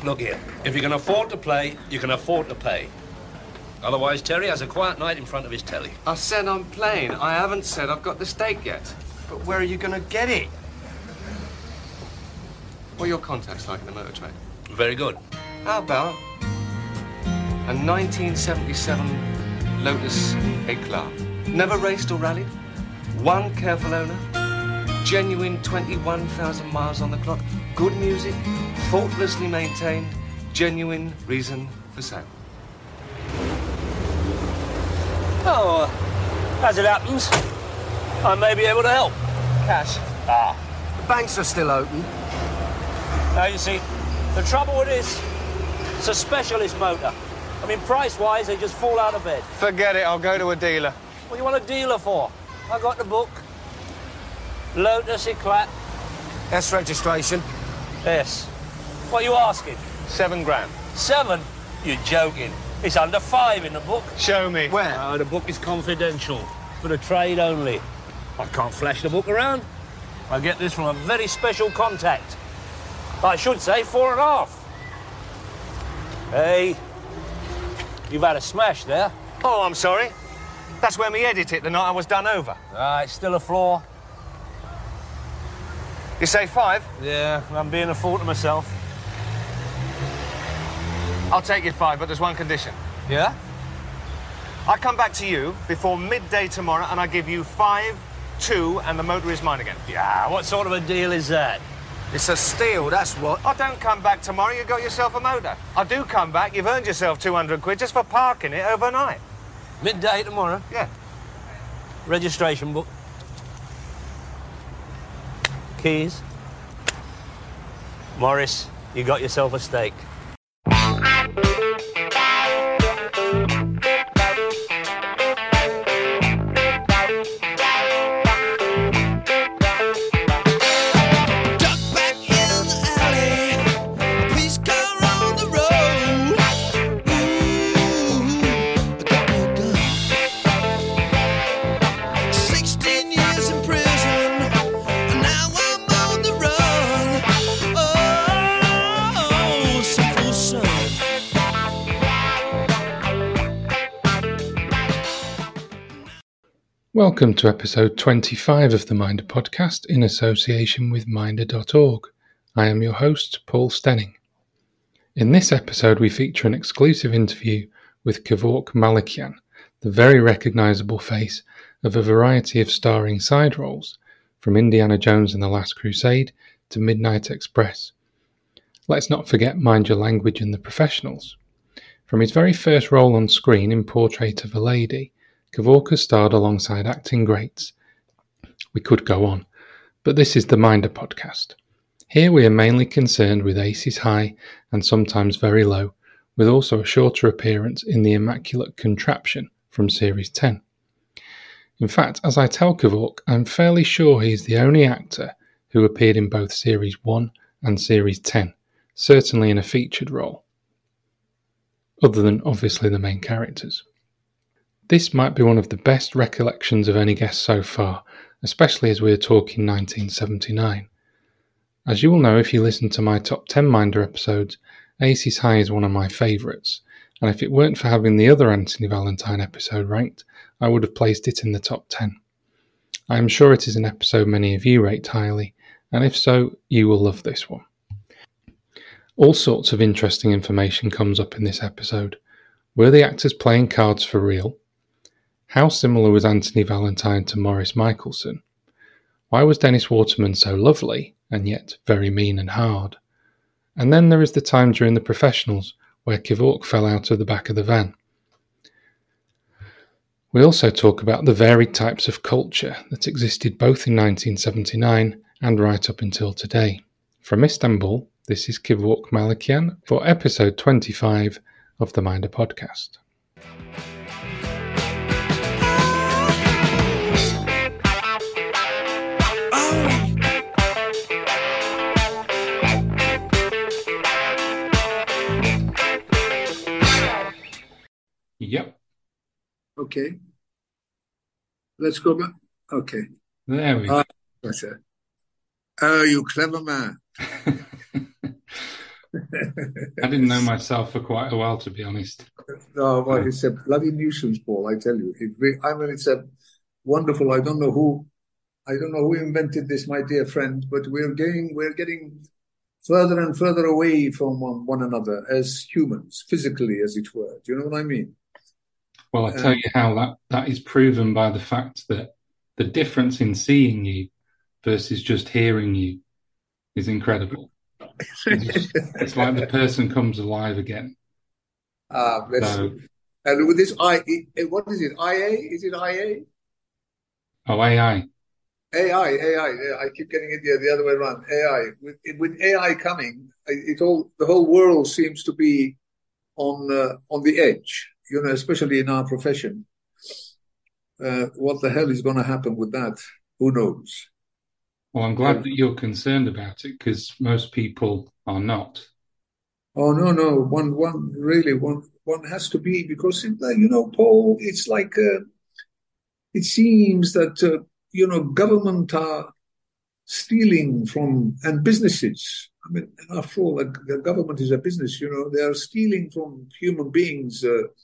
Look here, if you can afford to play, you can afford to pay. Otherwise, Terry has a quiet night in front of his telly. I said I'm playing. I haven't said I've got the stake yet. But where are you going to get it? What are your contacts like in the motor trade? Very good. How about a 1977 Lotus Eclat? Never raced or rallied? One careful owner? Genuine 21,000 miles on the clock? Good music? Faultlessly maintained? Genuine reason for sale? Oh, as it happens, I may be able to help. Cash. The banks are still open. Now, you see, the trouble with this, it's a specialist motor. I mean, price-wise, they just fall out of bed. Forget it, I'll go to a dealer. What do you want a dealer for? I got the book. Lotus Eclat. S registration. Yes. What are you asking? £7 grand. 7? You're joking. It's under 5 in the book. Show me. Where? The book is confidential, for the trade only. I can't flash the book around. I get this from a very special contact. I should say 4.5. Hey, you've had a smash there. Oh, I'm sorry. That's where me headed hit the night I was done over. It's still a flaw. You say 5? Yeah, I'm being a fool to myself. I'll take your 5, but there's one condition. Yeah? I come back to you before midday tomorrow and I give you 5, 2, and the motor is mine again. Yeah, what sort of a deal is that? It's a steal, that's what. I don't come back tomorrow, you got yourself a motor. I do come back, you've earned yourself 200 quid just for parking it overnight. Midday tomorrow. Yeah. Registration book. Keys. Morris, you got yourself a stake. Welcome to episode 25 of the Minder podcast in association with Minder.org. I am your host, Paul Stenning. In this episode, we feature an exclusive interview with Kevork Malakian, the very recognisable face of a variety of starring side roles, from Indiana Jones and the Last Crusade to Midnight Express. Let's not forget Mind Your Language and The Professionals. From his very first role on screen in Portrait of a Lady, Kevork has starred alongside acting greats. We could go on, but this is the Minder podcast. Here we are mainly concerned with aces high and sometimes very low, with also a shorter appearance in The Immaculate Contraption from Series 10. In fact, as I tell Kevork, I'm fairly sure he is the only actor who appeared in both Series 1 and Series 10, certainly in a featured role, other than obviously the main characters. This might be one of the best recollections of any guest so far, especially as we are talking 1979. As you will know if you listen to my top 10 Minder episodes, Aces High is one of my favourites, and if it weren't for having the other Anthony Valentine episode ranked, I would have placed it in the top 10. I am sure it is an episode many of you rate highly, and if so, you will love this one. All sorts of interesting information comes up in this episode. Were the actors playing cards for real? How similar was Anthony Valentine to Maurice Michelson? Why was Dennis Waterman so lovely, and yet very mean and hard? And then there is the time during The Professionals, where Kevork fell out of the back of the van. We also talk about the varied types of culture that existed both in 1979 and right up until today. From Istanbul, this is Kevork Malakian for episode 25 of the Minder podcast. Yep. Okay. Let's go back. Okay. There we go. Better. Oh, you clever man. I didn't know myself for quite a while, to be honest. No, well, it's a bloody nuisance, Paul. I tell you. I mean, it's a wonderful. I don't know who invented this, my dear friend, but we're getting further and further away from one another as humans, physically, as it were. Do you know what I mean? Well, I tell you how that is proven by the fact that the difference in seeing you versus just hearing you is incredible. It's like the person comes alive again. Bless you. And with this what is it? IA? Is it IA? Oh, AI. AI. Yeah, I keep getting it the other way around. AI. With AI coming, the whole world seems to be on the edge. You know, especially in our profession. What the hell is going to happen with that? Who knows? Well, I'm glad that you're concerned about it, because most people are not. Oh no! One has to be, because you know, Paul. It's like it seems that you know, government are stealing from, and businesses. I mean, after all, the government is a business. You know, they are stealing from human beings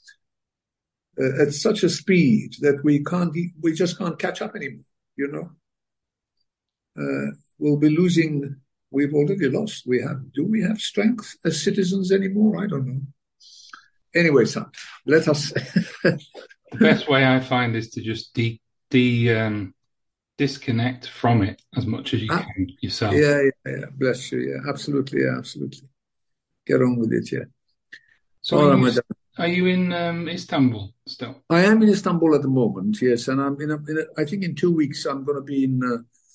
at such a speed that we just can't catch up anymore. You know, we'll be losing. We've already lost. Do we have strength as citizens anymore? I don't know. Anyway, son, let us. The best way I find is to just disconnect from it as much as you can yourself. Yeah. Bless you. Yeah, absolutely. Get on with it. Yeah. So are you in Istanbul still? I am in Istanbul at the moment. Yes, and I'm I think in 2 weeks I'm going to be in.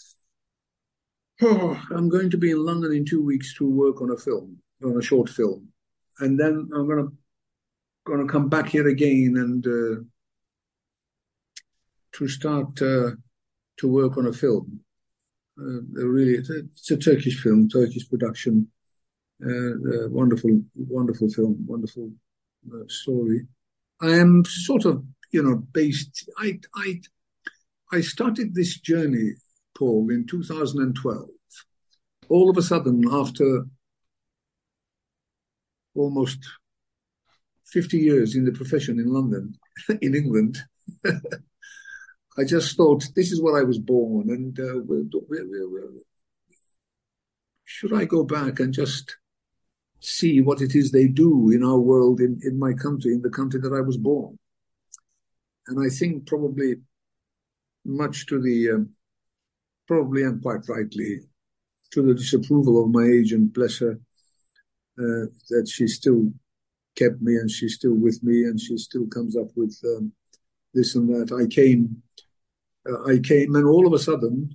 I'm going to be in London in 2 weeks to work on a short film, and then I'm going to come back here again and to start to work on a film. Really, it's a Turkish film, Turkish production. Wonderful film, wonderful story. I am sort of, you know, based. I started this journey, Paul, in 2012. All of a sudden, after almost 50 years in the profession in London, in England, I just thought, this is where I was born, and should I go back and just see what it is they do in our world, in my country, in the country that I was born? And I think probably much to the, probably and quite rightly, to the disapproval of my agent, bless her, that she still kept me and she's still with me and she still comes up with this and that. I came and all of a sudden,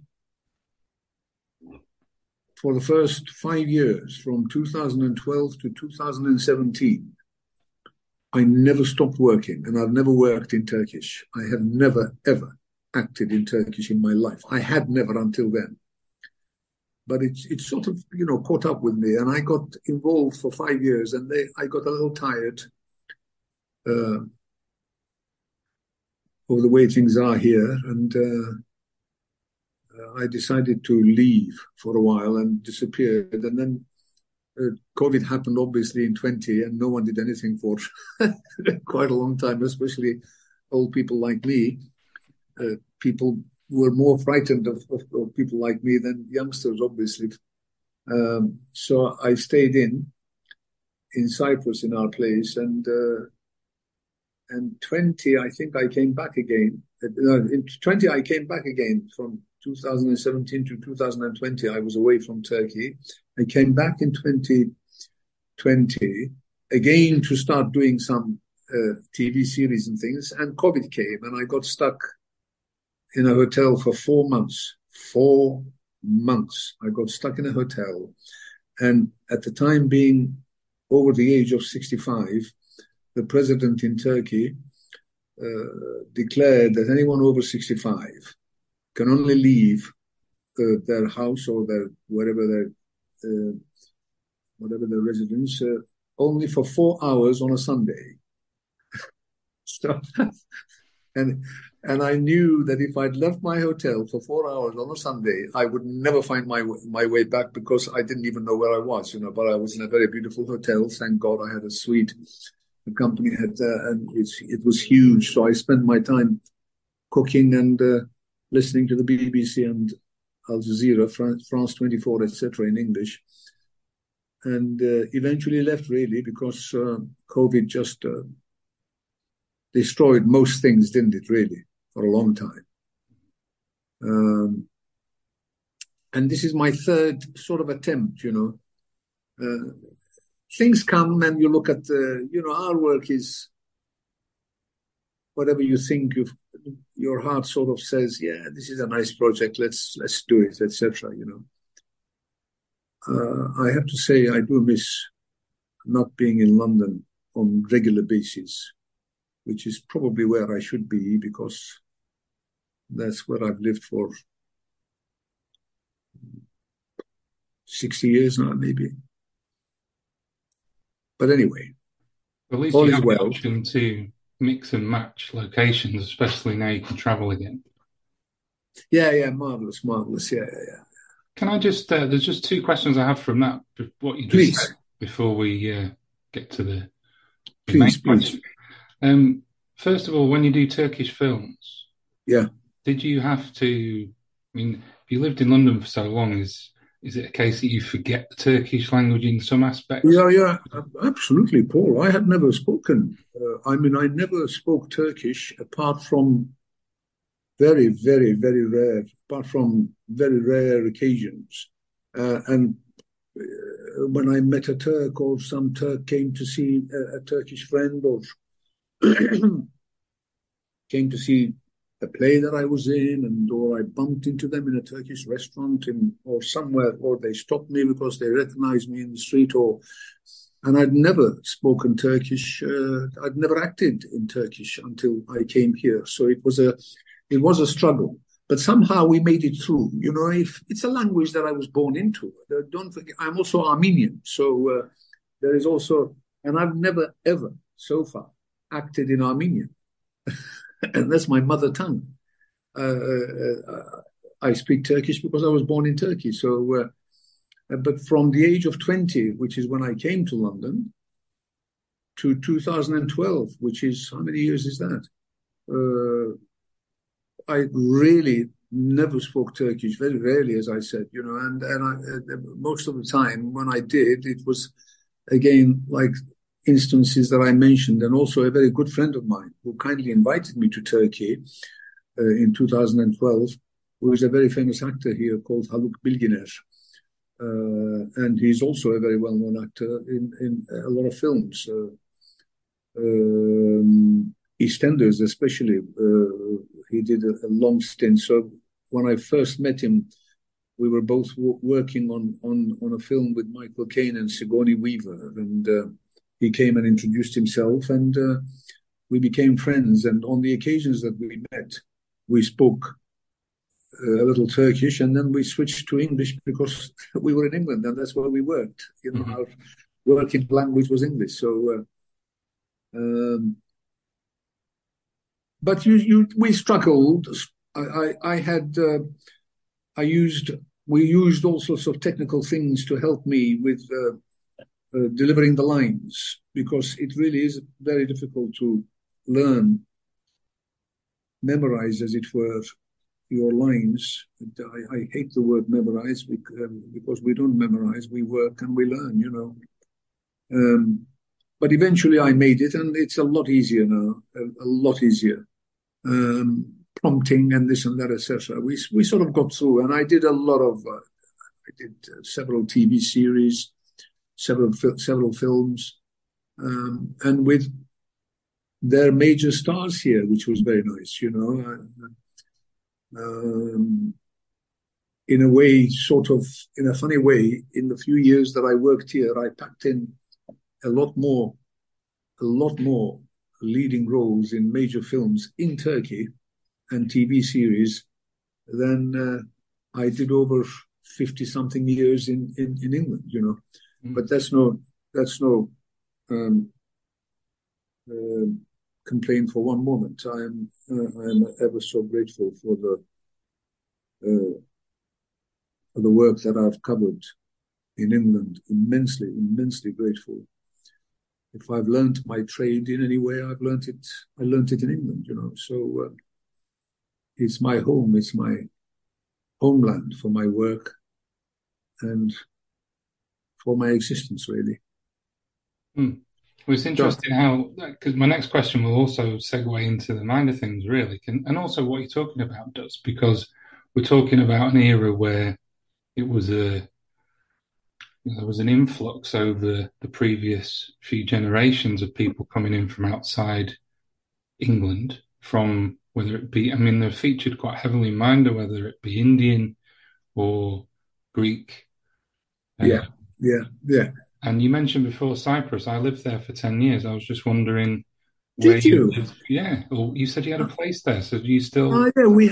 for the first 5 years, from 2012 to 2017, I never stopped working, and I've never worked in Turkish. I have never, ever acted in Turkish in my life. I had never until then. But it sort of, you know, caught up with me, and I got involved for 5 years, and I got a little tired of the way things are here, and I decided to leave for a while and disappeared. And then COVID happened, obviously, in 20, and no one did anything for quite a long time, especially old people like me. People were more frightened of people like me than youngsters, obviously. So I stayed in Cyprus in our place, and 20, I think I came back again. In 20, I came back again. From 2017 to 2020, I was away from Turkey. I came back in 2020 again to start doing some TV series and things, and COVID came, and I got stuck in a hotel for 4 months. 4 months. I got stuck in a hotel. And at the time, being over the age of 65, the president in Turkey declared that anyone over 65 can only leave their house or whatever their residence only for 4 hours on a Sunday. So And I knew that if I'd left my hotel for 4 hours on a Sunday, I would never find my way back because I didn't even know where I was, But I was in a very beautiful hotel. Thank God I had a suite. The company had, and it was huge. So I spent my time cooking and listening to the BBC and Al Jazeera, France 24, etc. in English. And eventually left really because COVID just destroyed most things, didn't it, really, for a long time. And this is my third sort of attempt, Things come and you look at, our work is whatever you think your heart sort of says, yeah, this is a nice project, let's do it, etc., I have to say I do miss not being in London on regular basis, which is probably where I should be because that's where I've lived for 60 years now, maybe. But anyway, at least all you is have well. the option to mix and match locations, especially now you can travel again. Yeah, marvelous, yeah. Can I just, there's just two questions I have from that, what you just Please. said, before we get to the Please. question. First of all, when you do Turkish films, yeah, did you have to, if you lived in London for so long, is it a case that you forget the Turkish language in some aspects? Yeah, absolutely, Paul. I had never spoken. I never spoke Turkish apart from very, very, very rare, occasions. And when I met a Turk or some Turk came to see a Turkish friend or came to see a play that I was in, or I bumped into them in a Turkish restaurant or somewhere, or they stopped me because they recognized me in the street, and I'd never spoken Turkish. I'd never acted in Turkish until I came here. So it was a struggle, but somehow we made it through. If it's a language that I was born into. Don't forget, I'm also Armenian, so there is also, and I've never ever so far acted in Armenian. And that's my mother tongue. I speak Turkish because I was born in Turkey. So, but from the age of 20, which is when I came to London, to 2012, which is, how many years is that? I really never spoke Turkish, very rarely, as I said, and most of the time when I did, it was, again, like instances that I mentioned, and also a very good friend of mine who kindly invited me to Turkey in 2012, who is a very famous actor here called Haluk Bilginer. And he's also a very well-known actor in a lot of films. EastEnders especially, he did a long stint. So when I first met him, we were both working on a film with Michael Caine and Sigourney Weaver, and he came and introduced himself, and we became friends. And on the occasions that we met, we spoke a little Turkish, and then we switched to English because we were in England, and that's where we worked. Our working language was English. So, but we struggled. We used all sorts of technical things to help me with delivering the lines, because it really is very difficult to memorize, as it were, your lines. I hate the word memorize because we don't memorize, we work and we learn, But eventually I made it, and it's a lot easier now, a lot easier. Prompting and this and that, etc. We sort of got through, and I did I did several TV series, several films, and with their major stars here, which was very nice, in a way, sort of, in a funny way, in the few years that I worked here, I packed in a lot more leading roles in major films in Turkey and TV series than I did over 50-something years in England, But that's no complain for one moment. I am ever so grateful for the work that I've covered in England. Immensely grateful. If I've learned my trade in any way, I learned it in England, you know. So it's my home, it's my homeland for my work and for my existence, really. Well, it's interesting how, because my next question will also segue into the Minder things, really, and also what you're talking about, Dutz, because we're talking about an era where it was there was an influx over the previous few generations of people coming in from outside England, from whether it be, I mean, they're featured quite heavily in Minder, whether it be Indian or Greek. Yeah. And you mentioned before Cyprus. I lived there for 10 years. I was just wondering where you lived. Yeah. Or you said you had a place there. So do you still? Yeah, we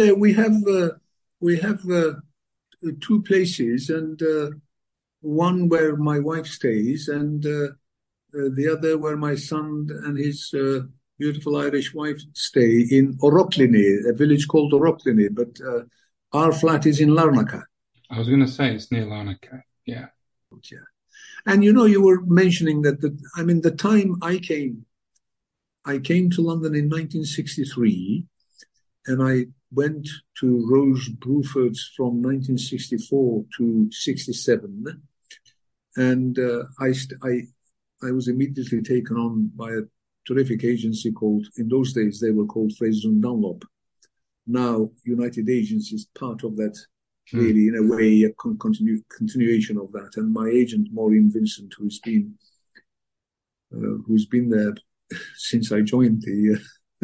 have two places, and one where my wife stays, and the other where my son and his beautiful Irish wife stay in Oroclini, a village called Oroclini, but our flat is in Larnaca. I was going to say it's near Larnaca. Yeah. And you know, you were mentioning that the time I came to London in 1963, and I went to Rose Bruford's from 1964 to 67, and I was immediately taken on by a terrific agency called, in those days they were called Fraser and Dunlop. Now United Agents is part of that, really, in a way, a continuation of that. And my agent Maureen Vincent, who's been there since I joined the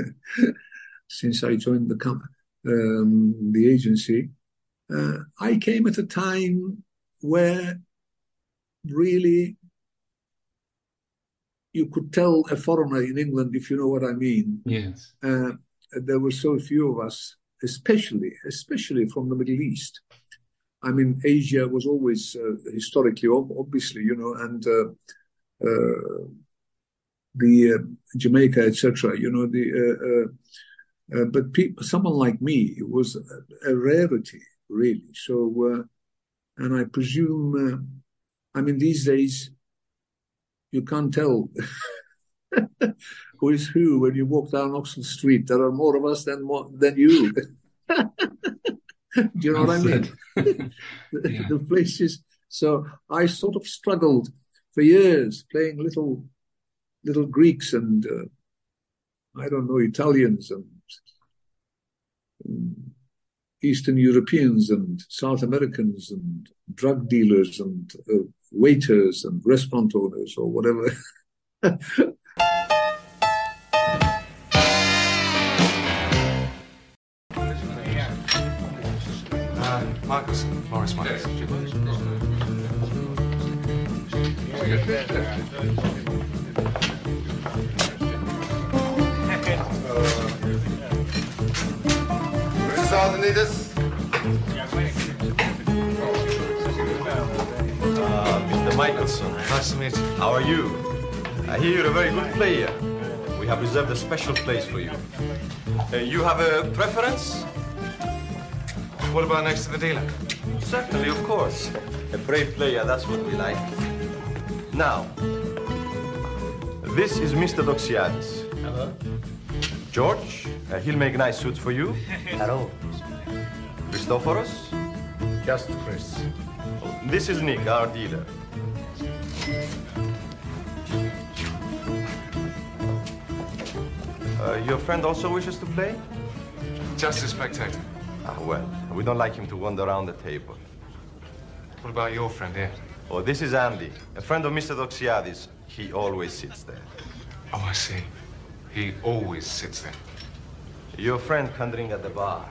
agency. I came at a time where really you could tell a foreigner in England, if you know what I mean. Yes. There were so few of us, especially from the Middle East. I mean, Asia was always historically, obviously, you know, and the Jamaica, etc. You know, but someone like me, it was a rarity, really. So, and I presume, I mean, these days you can't tell who is who when you walk down Oxford Street. There are more of us than you. Do you know what I mean? Yeah. The places. So I sort of struggled for years playing little Greeks and I don't know, Italians and Eastern Europeans and South Americans and drug dealers and waiters and restaurant owners or whatever. Morris Michaels. Mr. Michelson. Nice to meet you. How are you? I hear you're a very good player. We have reserved a special place for you. You have a preference? What about next to the dealer? Certainly, of course. A brave player, that's what we like. Now, this is Mr. Doxiadis. Hello. George, he'll make nice suits for you. Hello. Christophoros. Just Chris. This is Nick, our dealer. Your friend also wishes to play? Just a spectator. Ah, well, we don't like him to wander around the table. What about your friend here? Oh, this is Andy, a friend of Mr. Doxiadis. He always sits there. Oh, I see. He always sits there. Your friend can drink at the bar.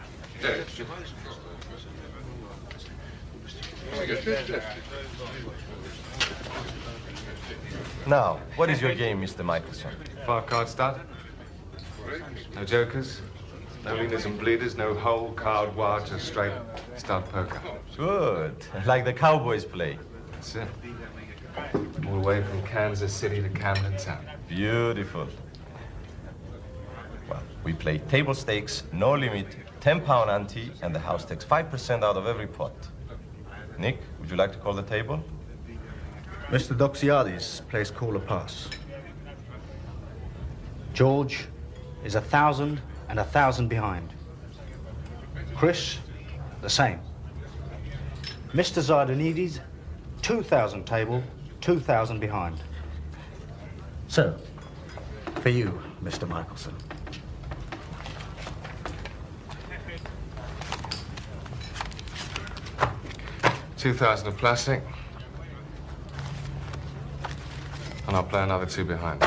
Now, what is your game, Mr. Michelson? 5-card stud. No jokers, no leaders and bleeders, no hole, card, wire, just straight stud poker. Good. Like the Cowboys play. That's it. All the way from Kansas City to Camden Town. Beautiful. We play table stakes, no limit, £10 ante, and the house takes 5% out of every pot. Nick, would you like to call the table? Mr. Doxiadis plays call or pass. George is 1,000 and 1,000 behind. Chris, the same. Mr. Zardanides, 2,000 table, 2,000 behind. So, for you, Mr. Michelson. $2,000 of plastic. And I'll play another 2 behind.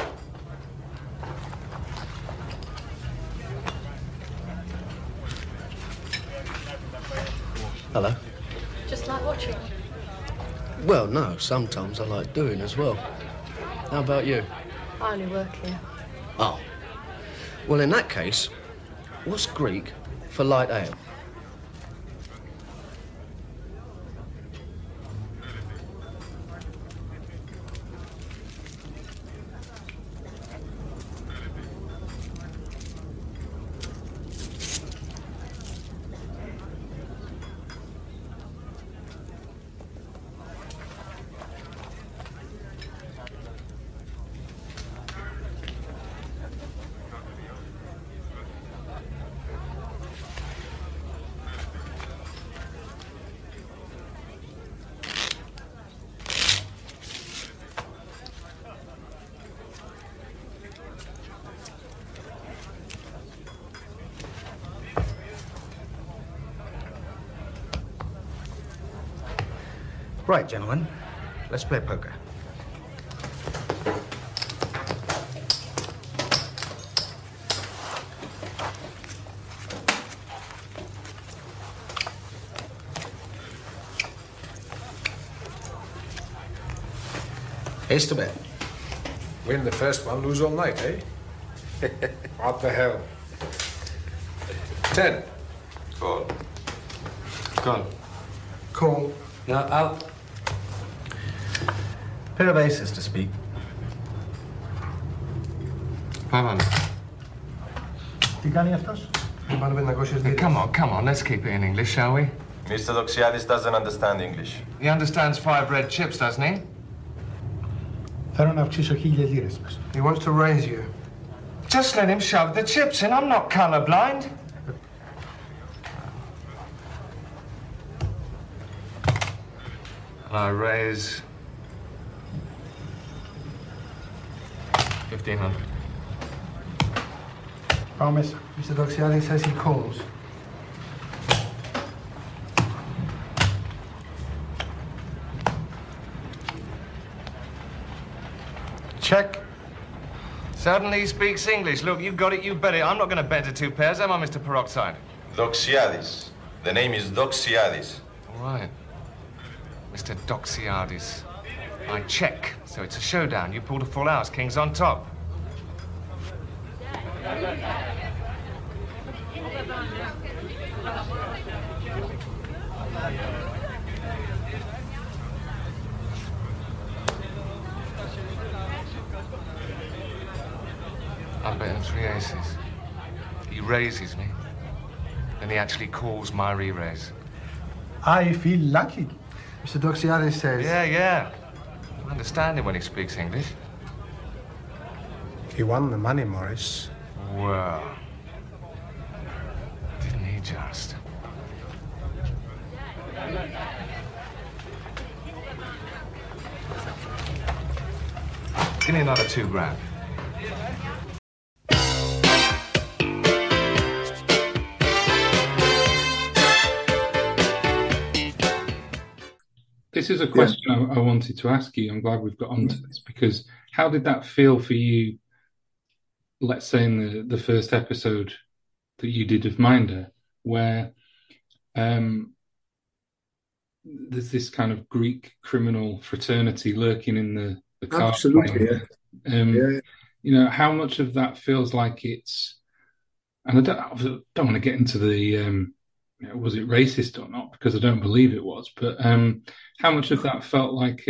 Hello. Just like watching? Well, no, sometimes I like doing as well. How about you? I only work here. Oh. Well, in that case, what's Greek for light ale? Right, gentlemen, let's play poker. Here's to bet. Win the first one, lose all night, eh? What the hell? 10. Call. Call. Call. No, out. Pair of aces to speak. 500. Τι κάνει αυτός? Come on, let's keep it in English, shall we? Mr. Doxiadis doesn't understand English. He understands 5 red chips, doesn't he? Θέλω να αυξήσω 1,000 λίρες μας. He wants to raise you. Just let him shove the chips in. I'm not colourblind. And I raise 1,500. Promise. Mr. Doxiadis says he calls. Check. Suddenly he speaks English. Look, you got it, you bet it. I'm not going to bet to 2 pairs, am I, Mr. Peroxide? Doxiadis. The name is Doxiadis. All right. Mr. Doxiadis. I check, so it's a showdown. You pulled a full house, king's on top. I'm betting 3 aces. He raises me, then he actually calls my re-raise. I feel lucky. Mr. Doxiadis says... Yeah. I understand him when he speaks English. He won the money, Morris. Well, didn't he just? Give me another $2,000. This is a question I wanted to ask you. I'm glad we've got onto this, because how did that feel for you, let's say in the first episode that you did of Minder, where there's this kind of Greek criminal fraternity lurking in the card Absolutely, playing. You know, how much of that feels like it's, and I don't want to get into the was it racist or not, because I don't believe it was, but how much of that felt like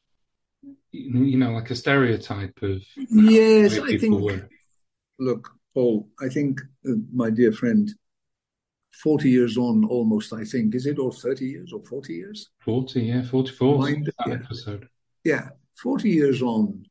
like a stereotype of yes, I think. Look, Paul, I think, my dear friend, 40 years on almost, I think, is it, or 30 years or 40 years? 40, yeah, 44. Mind, That yeah. episode. Yeah, 40 years on,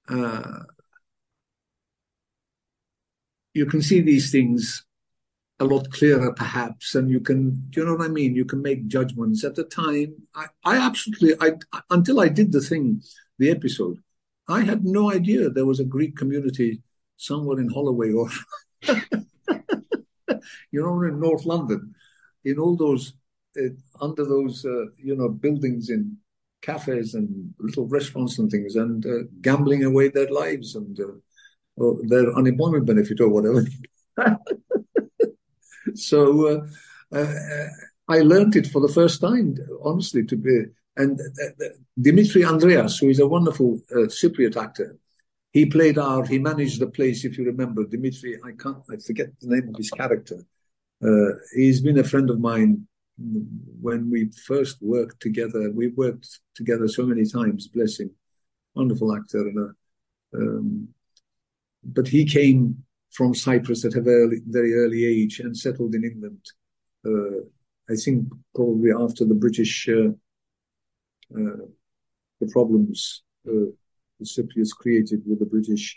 you can see these things a lot clearer, perhaps, and you can, you know what I mean? You can make judgments. At the time, until I did the episode, I had no idea there was a Greek community somewhere in Holloway or, in North London, in all those, under those, buildings in cafes and little restaurants and things, and gambling away their lives and or their unemployment benefit or whatever. So I learned it for the first time, honestly, to be. And Dimitri Andreas, who is a wonderful Cypriot actor, he managed the place, if you remember. Dimitri, I forget the name of his character. He's been a friend of mine when we first worked together. We worked together so many times, bless him. Wonderful actor. But he came from Cyprus at a very early age and settled in England. I think probably after the British, the problems the Cypriots created with the British.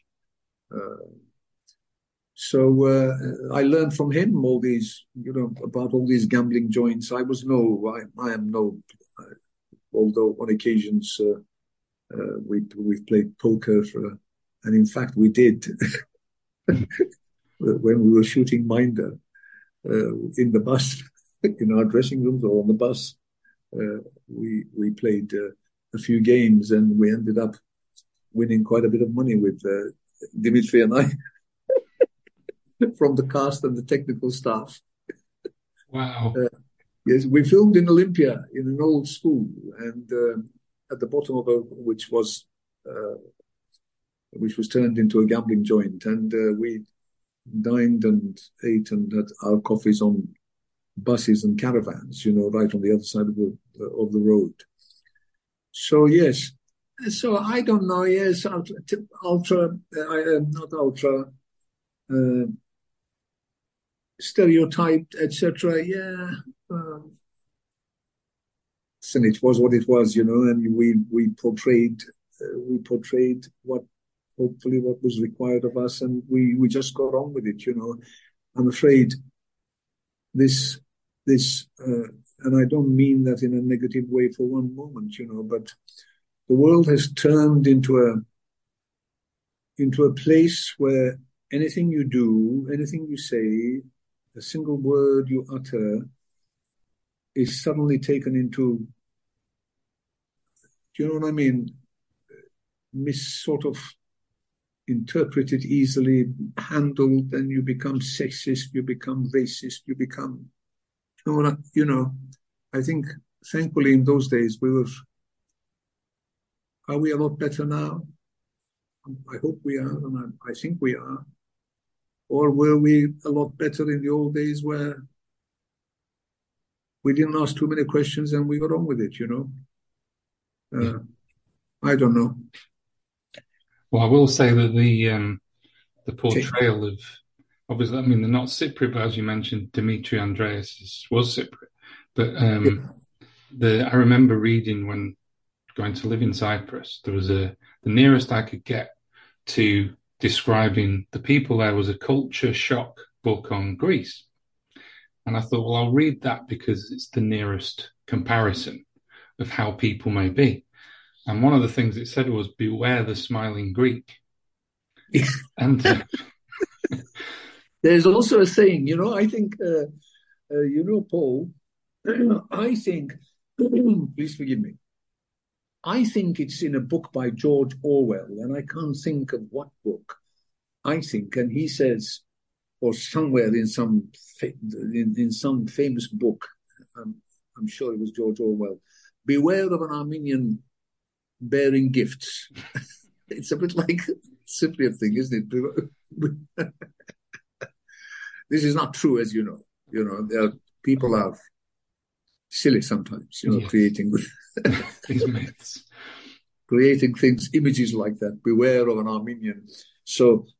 So I learned from him all these, about all these gambling joints. I am no, although on occasions we've played poker, and in fact we did. When we were shooting Minder in the bus, in our dressing rooms or on the bus, we played a few games, and we ended up winning quite a bit of money with Dimitri and I from the cast and the technical staff. Wow. Yes, we filmed in Olympia in an old school, and at the bottom of which was turned into a gambling joint, and we dined and ate and had our coffees on buses and caravans, right on the other side of the road. So yes, so I don't know. Yes, not ultra stereotyped, etc. Yeah, and it was what it was, and we portrayed what was required of us, and we just got on with it. I'm afraid this, and I don't mean that in a negative way for one moment, but the world has turned into a place where anything you do, anything you say, a single word you utter is suddenly taken into, do you know what I mean? Sort of interpreted easily, handled, and you become sexist, you become racist, you become, I think thankfully in those days are we a lot better now? I hope we are, and I think we are. Or were we a lot better in the old days where we didn't ask too many questions and we got on with it, I don't know. Well, I will say that the portrayal of, obviously, they're not Cypriot, but as you mentioned, Dimitri Andreas was Cypriot. But I remember reading when going to live in Cyprus, there was the nearest I could get to describing the people there was a culture shock book on Greece. And I thought, well, I'll read that because it's the nearest comparison of how people may be. And one of the things it said was, beware the smiling Greek. And there's also a saying, I think, Paul, I think, please forgive me, I think it's in a book by George Orwell, and I can't think of what book. I think, and he says, or somewhere in some famous book, I'm sure it was George Orwell, beware of an Armenian bearing gifts. It's a bit like Cypriot thing, isn't it? This is not true, as you know. People are silly sometimes, yes. Creating these myths, creating things, images like that. Beware of an Armenian. So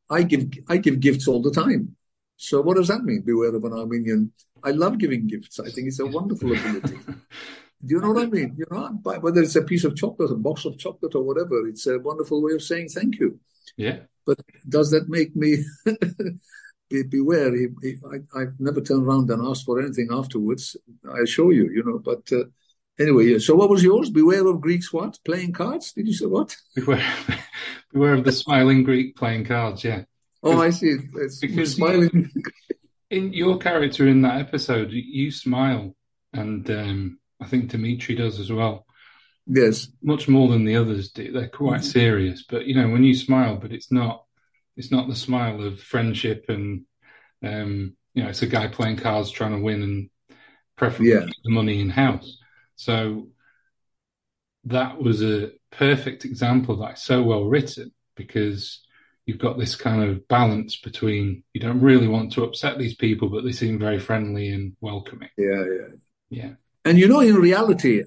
I give gifts all the time. So what does that mean? Beware of an Armenian. I love giving gifts. I think it's a wonderful ability. Do you know what I mean? You know, whether it's a piece of chocolate, a box of chocolate, or whatever, it's a wonderful way of saying thank you. Yeah. But does that make me beware? I've never turned around and asked for anything afterwards. I assure you, you know. But anyway, yeah. So what was yours? Beware of Greeks what? Playing cards? Did you say what? Beware of the smiling Greek playing cards, yeah. Oh, I see. It's because smiling. In your character in that episode, you smile, and I think Dimitri does as well. Yes. Much more than the others do. They're quite serious, but you know, when you smile, but it's not the smile of friendship and you know, it's a guy playing cards trying to win and preferably keep the money in house. So that was a perfect example that's so well written, because you've got this kind of balance between, you don't really want to upset these people, but they seem very friendly and welcoming. Yeah. And you know, in reality,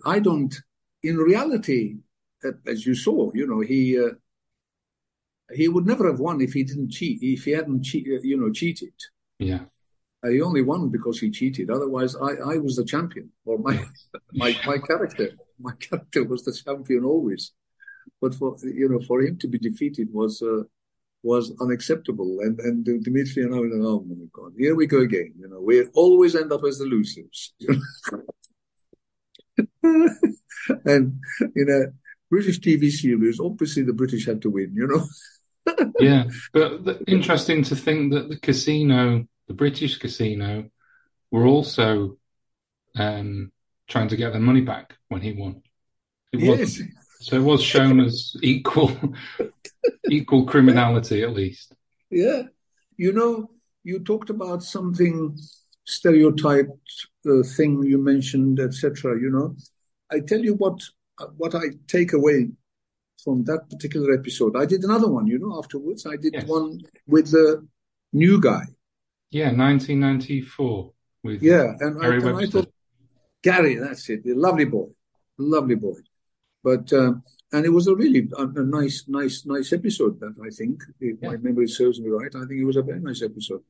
as you saw, you know, he would never have won if he didn't cheat, if he hadn't cheated. Yeah. He only won because he cheated. Otherwise, I was the champion, or my character was the champion always. But for him to be defeated was unacceptable. And Dimitri and I were like, oh my God, here we go again. You know, we always end up as the losers. You know? And in a British TV series, obviously the British had to win, you know. Yeah, but interesting to think that the British casino, were also trying to get their money back when he won. So it was shown as equal criminality, at least. Yeah. You know, you talked about something stereotyped thing you mentioned, etc. You know, I tell you what I take away from that particular episode. I did another one, you know, afterwards. I did one with the new guy. Yeah, 1994. And I thought, Gary, that's it, a lovely boy. But and it was a really nice episode. That I think, if my memory serves me right, I think it was a very nice episode.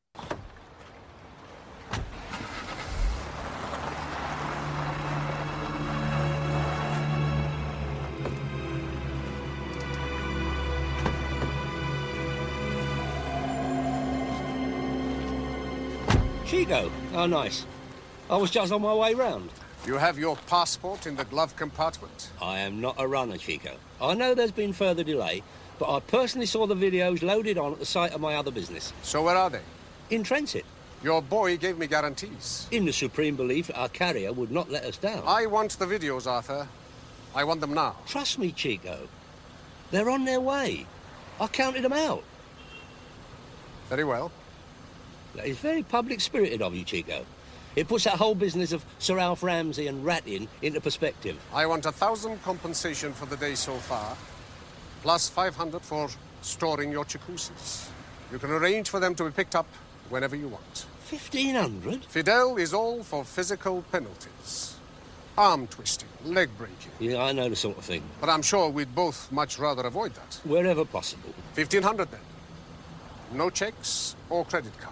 Chico, how nice. I was just on my way round. You have your passport in the glove compartment? I am not a runner, Chico. I know there's been further delay, but I personally saw the videos loaded on at the site of my other business. So where are they? In transit. Your boy gave me guarantees. In the supreme belief our carrier would not let us down. I want the videos, Arthur. I want them now. Trust me, Chico. They're on their way. I counted them out. Very well. That is very public-spirited of you, Chico. It puts that whole business of Sir Alf Ramsey and ratting into perspective. I want 1,000 compensation for the day so far, plus 500 for storing your jacuzzis. You can arrange for them to be picked up whenever you want. 1,500? Fidel is all for physical penalties. Arm twisting, leg breaking. Yeah, I know the sort of thing. But I'm sure we'd both much rather avoid that. Wherever possible. 1,500 then. No checks or credit cards.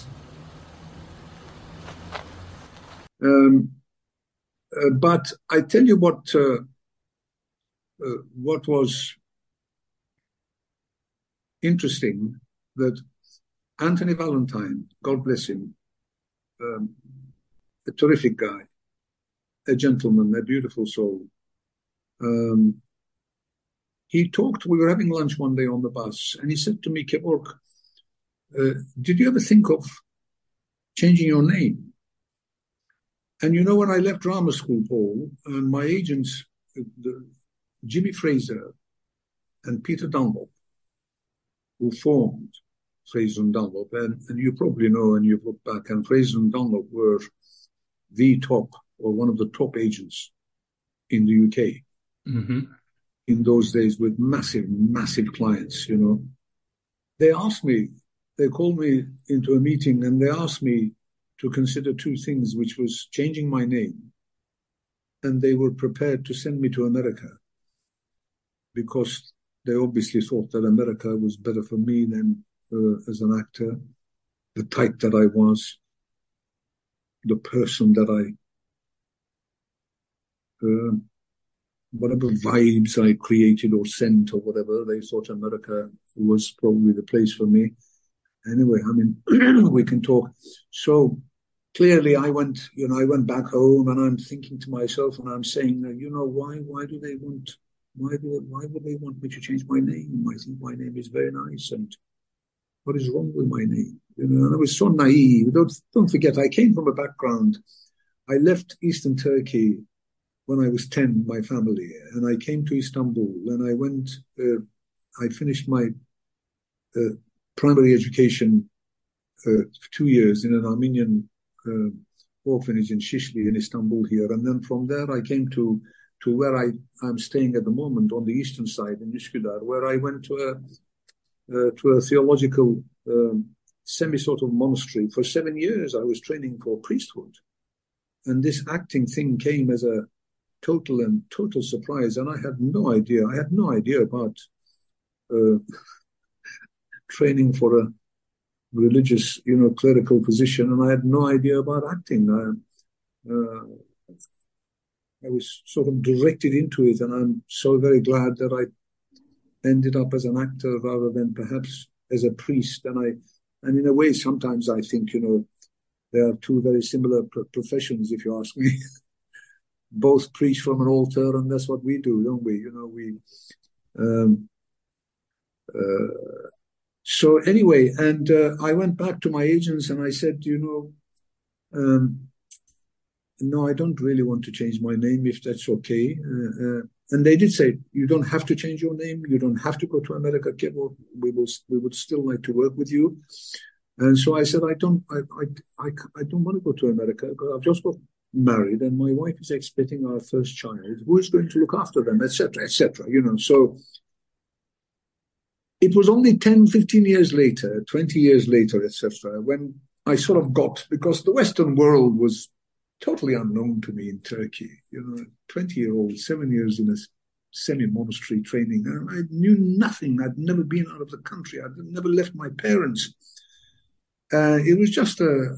But I tell you what was interesting, that Anthony Valentine, God bless him, a terrific guy, a gentleman, a beautiful soul. We were having lunch one day on the bus, and he said to me, Kevork, did you ever think of changing your name? And you know, when I left drama school, Paul, and my agents, Jimmy Fraser and Peter Dunlop, who formed Fraser and Dunlop, and you probably know, and you've looked back, and Fraser and Dunlop were the top, or one of the top agents in the UK in those days, with massive clients, you know. They called me into a meeting, and they asked me to consider two things, which was changing my name, and they were prepared to send me to America, because they obviously thought that America was better for me than as an actor, the type that I was, the person that whatever vibes I created or sent or whatever, they thought America was probably the place for me. Anyway, I mean, we can talk. So clearly I went back home, and I'm thinking to myself, and I'm saying, why would they want me to change my name? I think my name is very nice, and what is wrong with my name? And I was so naive. Don't forget, I came from a background. I left Eastern Turkey when I was 10, my family, and I came to Istanbul, and I finished my primary education for 2 years in an Armenian orphanage in Shishli in Istanbul here. And then from there I came to where I'm staying at the moment on the eastern side in Üsküdar, where I went to a theological semi-sort of monastery. For 7 years I was training for priesthood. And this acting thing came as a total surprise, and I had no idea. I had no idea about training for a religious, clerical position, and I had no idea about acting. I was sort of directed into it, and I'm so very glad that I ended up as an actor rather than perhaps as a priest. And in a way, sometimes I think, they are two very similar professions, if you ask me. Both preach from an altar, and that's what we do, don't we? So anyway, and I went back to my agents and I said, no, I don't really want to change my name, if that's okay. And they did say, you don't have to change your name. You don't have to go to America. We would still like to work with you. And so I said, I don't want to go to America, because I've just got married and my wife is expecting our first child. Who is going to look after them, etc., etc. So it was only 10, 15 years later, 20 years later, etc., when I sort of got, because the Western world was totally unknown to me in Turkey. 20-year-old, 7 years in a semi-monastery training, and I knew nothing. I'd never been out of the country. I'd never left my parents. It was just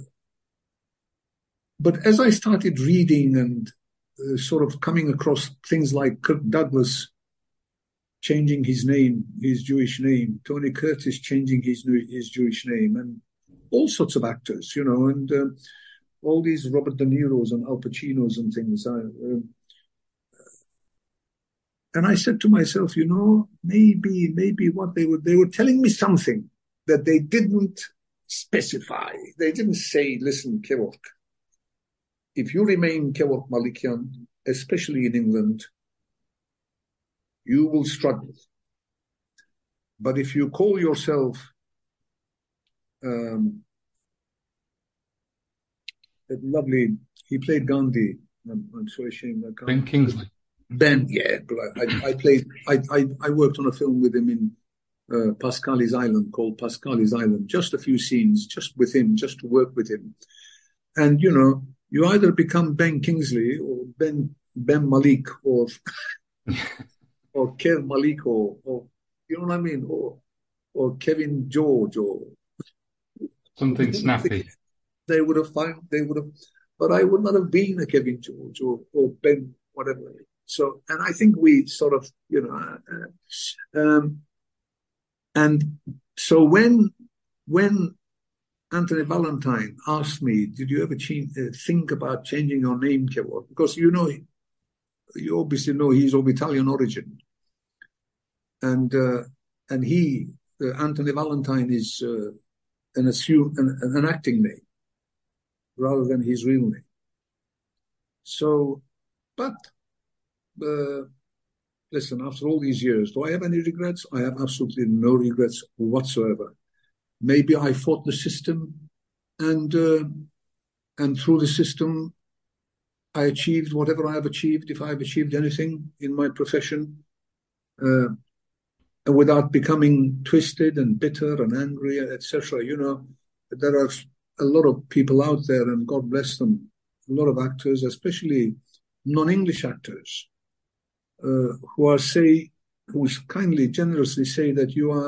but as I started reading and sort of coming across things like Kirk Douglas changing his name, his Jewish name, Tony Curtis changing his Jewish name, and all sorts of actors, and all these Robert De Niro's and Al Pacino's and things. And I said to myself, maybe what they were telling me something that they didn't specify. They didn't say, listen, Kevork, if you remain Kevork Malikian, especially in England, you will struggle. But if you call yourself that lovely, he played Gandhi. I'm so ashamed. Ben Kingsley. Ben, yeah. I worked on a film with him in Pascali's Island, called Pascali's Island. Just a few scenes, just with him, just to work with him. And, you either become Ben Kingsley or Ben Malik or Kev Malik or you know what I mean, or Kevin George or something snappy. They would have, but I would not have been a Kevin George or Ben whatever. So, and I think we sort of, and so when Anthony Valentine asked me, did you ever think about changing your name, Kevork? Because you obviously know he's of Italian origin. And Anthony Valentine is an acting name rather than his real name. So, but listen, after all these years, do I have any regrets? I have absolutely no regrets whatsoever. Maybe I fought the system, and through the system, I achieved whatever I have achieved, if I have achieved anything in my profession, without becoming twisted and bitter and angry, etc. There are a lot of people out there, and God bless them, a lot of actors, especially non-English actors, who are, say, who kindly, generously say that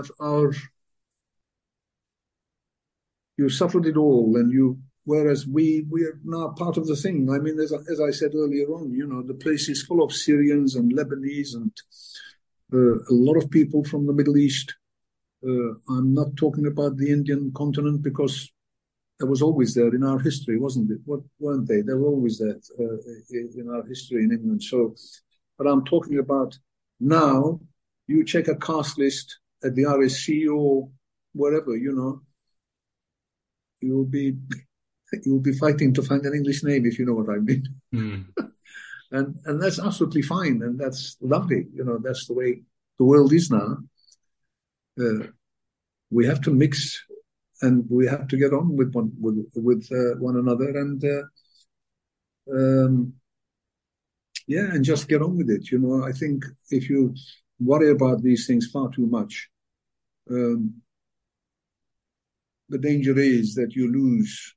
you suffered it all, and whereas we are now part of the thing. I mean, as I said earlier on, the place is full of Syrians and Lebanese and a lot of people from the Middle East. I'm not talking about the Indian continent because that was always there in our history, wasn't it? Weren't they? They were always there in our history in England. So, but I'm talking about now. You check a caste list at the RSC or wherever, you'll be fighting to find an English name, if you know what I mean. Mm. and that's absolutely fine, and that's lovely. That's the way the world is now. We have to mix, and we have to get on with one another, and and just get on with it. I think if you worry about these things far too much, the danger is that you lose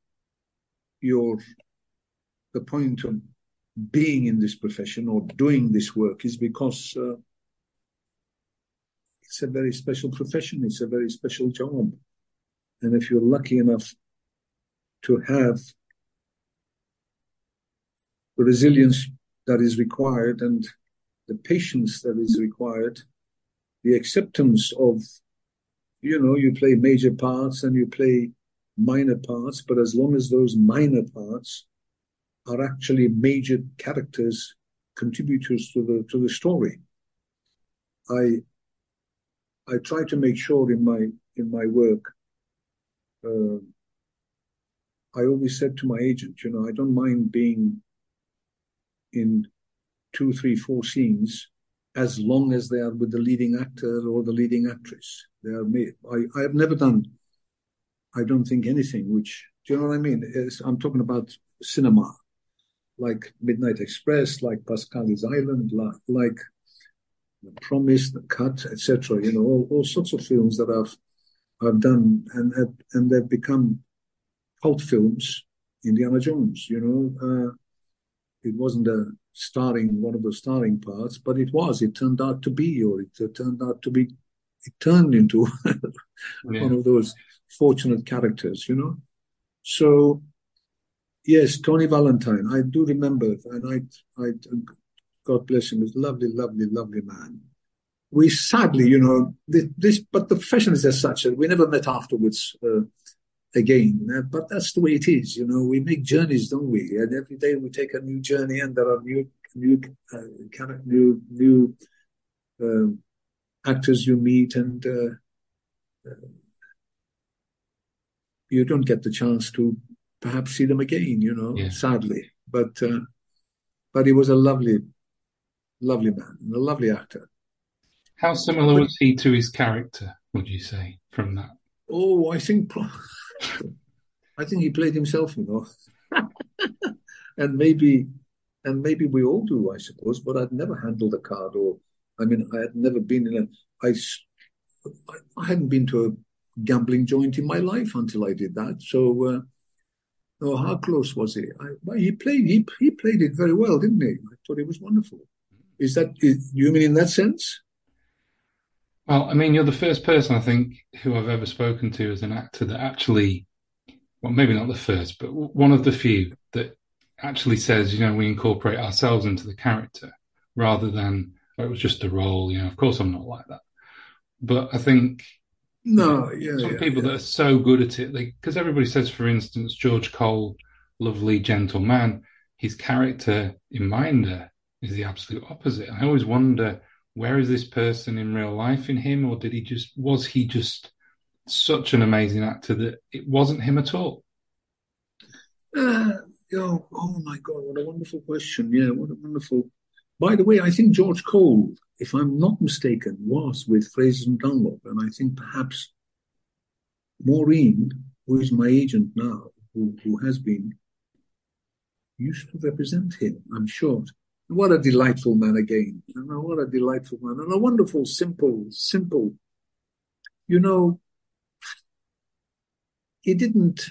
the point of being in this profession or doing this work is because it's a very special profession. It's a very special job. And if you're lucky enough to have the resilience that is required and the patience that is required, the acceptance of, you play major parts and you play minor parts, but as long as those minor parts are actually major characters, contributors to the story, I try to make sure in my work. I always said to my agent, I don't mind being in 2, 3, 4 scenes as long as they are with the leading actor or the leading actress. They are made. I have never done, I don't think, anything which, do you know what I mean? I'm talking about cinema, like Midnight Express, like Pascali's Island, like The Promise, The Cut, etc. All sorts of films that I've done, and they've become cult films. Indiana Jones, it wasn't one of the starring parts, but it was. It turned out to be, or it turned into one of those fortunate characters, So, yes, Tony Valentine, I do remember, and I God bless him, was a lovely, lovely, lovely man. We sadly, but the profession is as such that we never met afterwards again. But that's the way it is, We make journeys, don't we? And every day we take a new journey, and there are new actors you meet, and you don't get the chance to perhaps see them again, sadly. But he was a lovely, lovely man and a lovely actor. How similar was he to his character, would you say, from that? Oh, I think he played himself, and maybe we all do, I suppose. But I'd never handled a card, I had never been I hadn't been to a gambling joint in my life until I did that. So, how close was he? He played it very well, didn't he? I thought it was wonderful. You mean in that sense? Well, you're the first person, I think, who I've ever spoken to as an actor that actually, well, maybe not the first, but one of the few that actually says, we incorporate ourselves into the character rather than, it was just a role, of course I'm not like that. But I think some people that are so good at it, because everybody says, for instance, George Cole, lovely, gentle man, his character in Minder is the absolute opposite. I always wonder, where is this person in real life in him, or was he just such an amazing actor that it wasn't him at all? Oh my God, what a wonderful question. Yeah, what a wonderful. By the way, I think George Cole, if I'm not mistaken, was with Fraser and Dunlop, and I think perhaps Maureen, who is my agent now, who has been, used to represent him, I'm sure. What a delightful man again. What a delightful man. And a wonderful, simple. He didn't.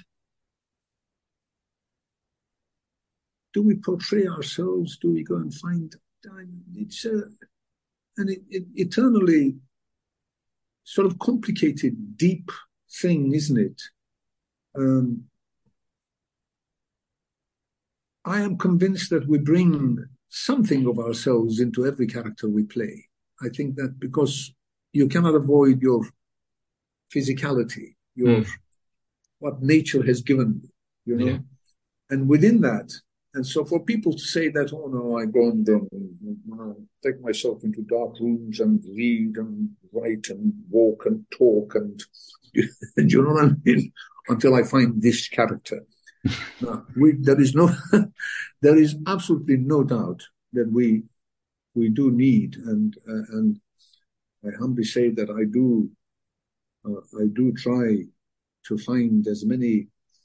Do we portray ourselves? Do we go and find? eternally sort of complicated, deep thing, isn't it? I am convinced that we bring something of ourselves into every character we play. I think that because you cannot avoid your physicality, what nature has given you, you know? Yeah. And within that, and so for people to say that, oh no, I go and take myself into dark rooms and read and write and walk and talk and you know what I mean? Until I find this character. No, there is absolutely no doubt that we do need, and I humbly say that I do try to find as many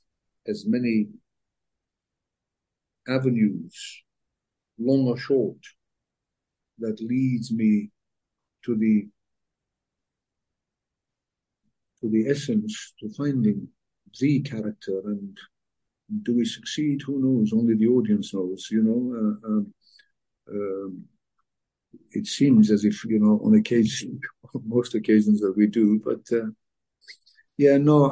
avenues, long or short, that leads me to the essence, to finding the character. And do we succeed? Who knows? Only the audience knows, you know. It seems as if, you know, on occasion, most occasions that we do, but yeah, no,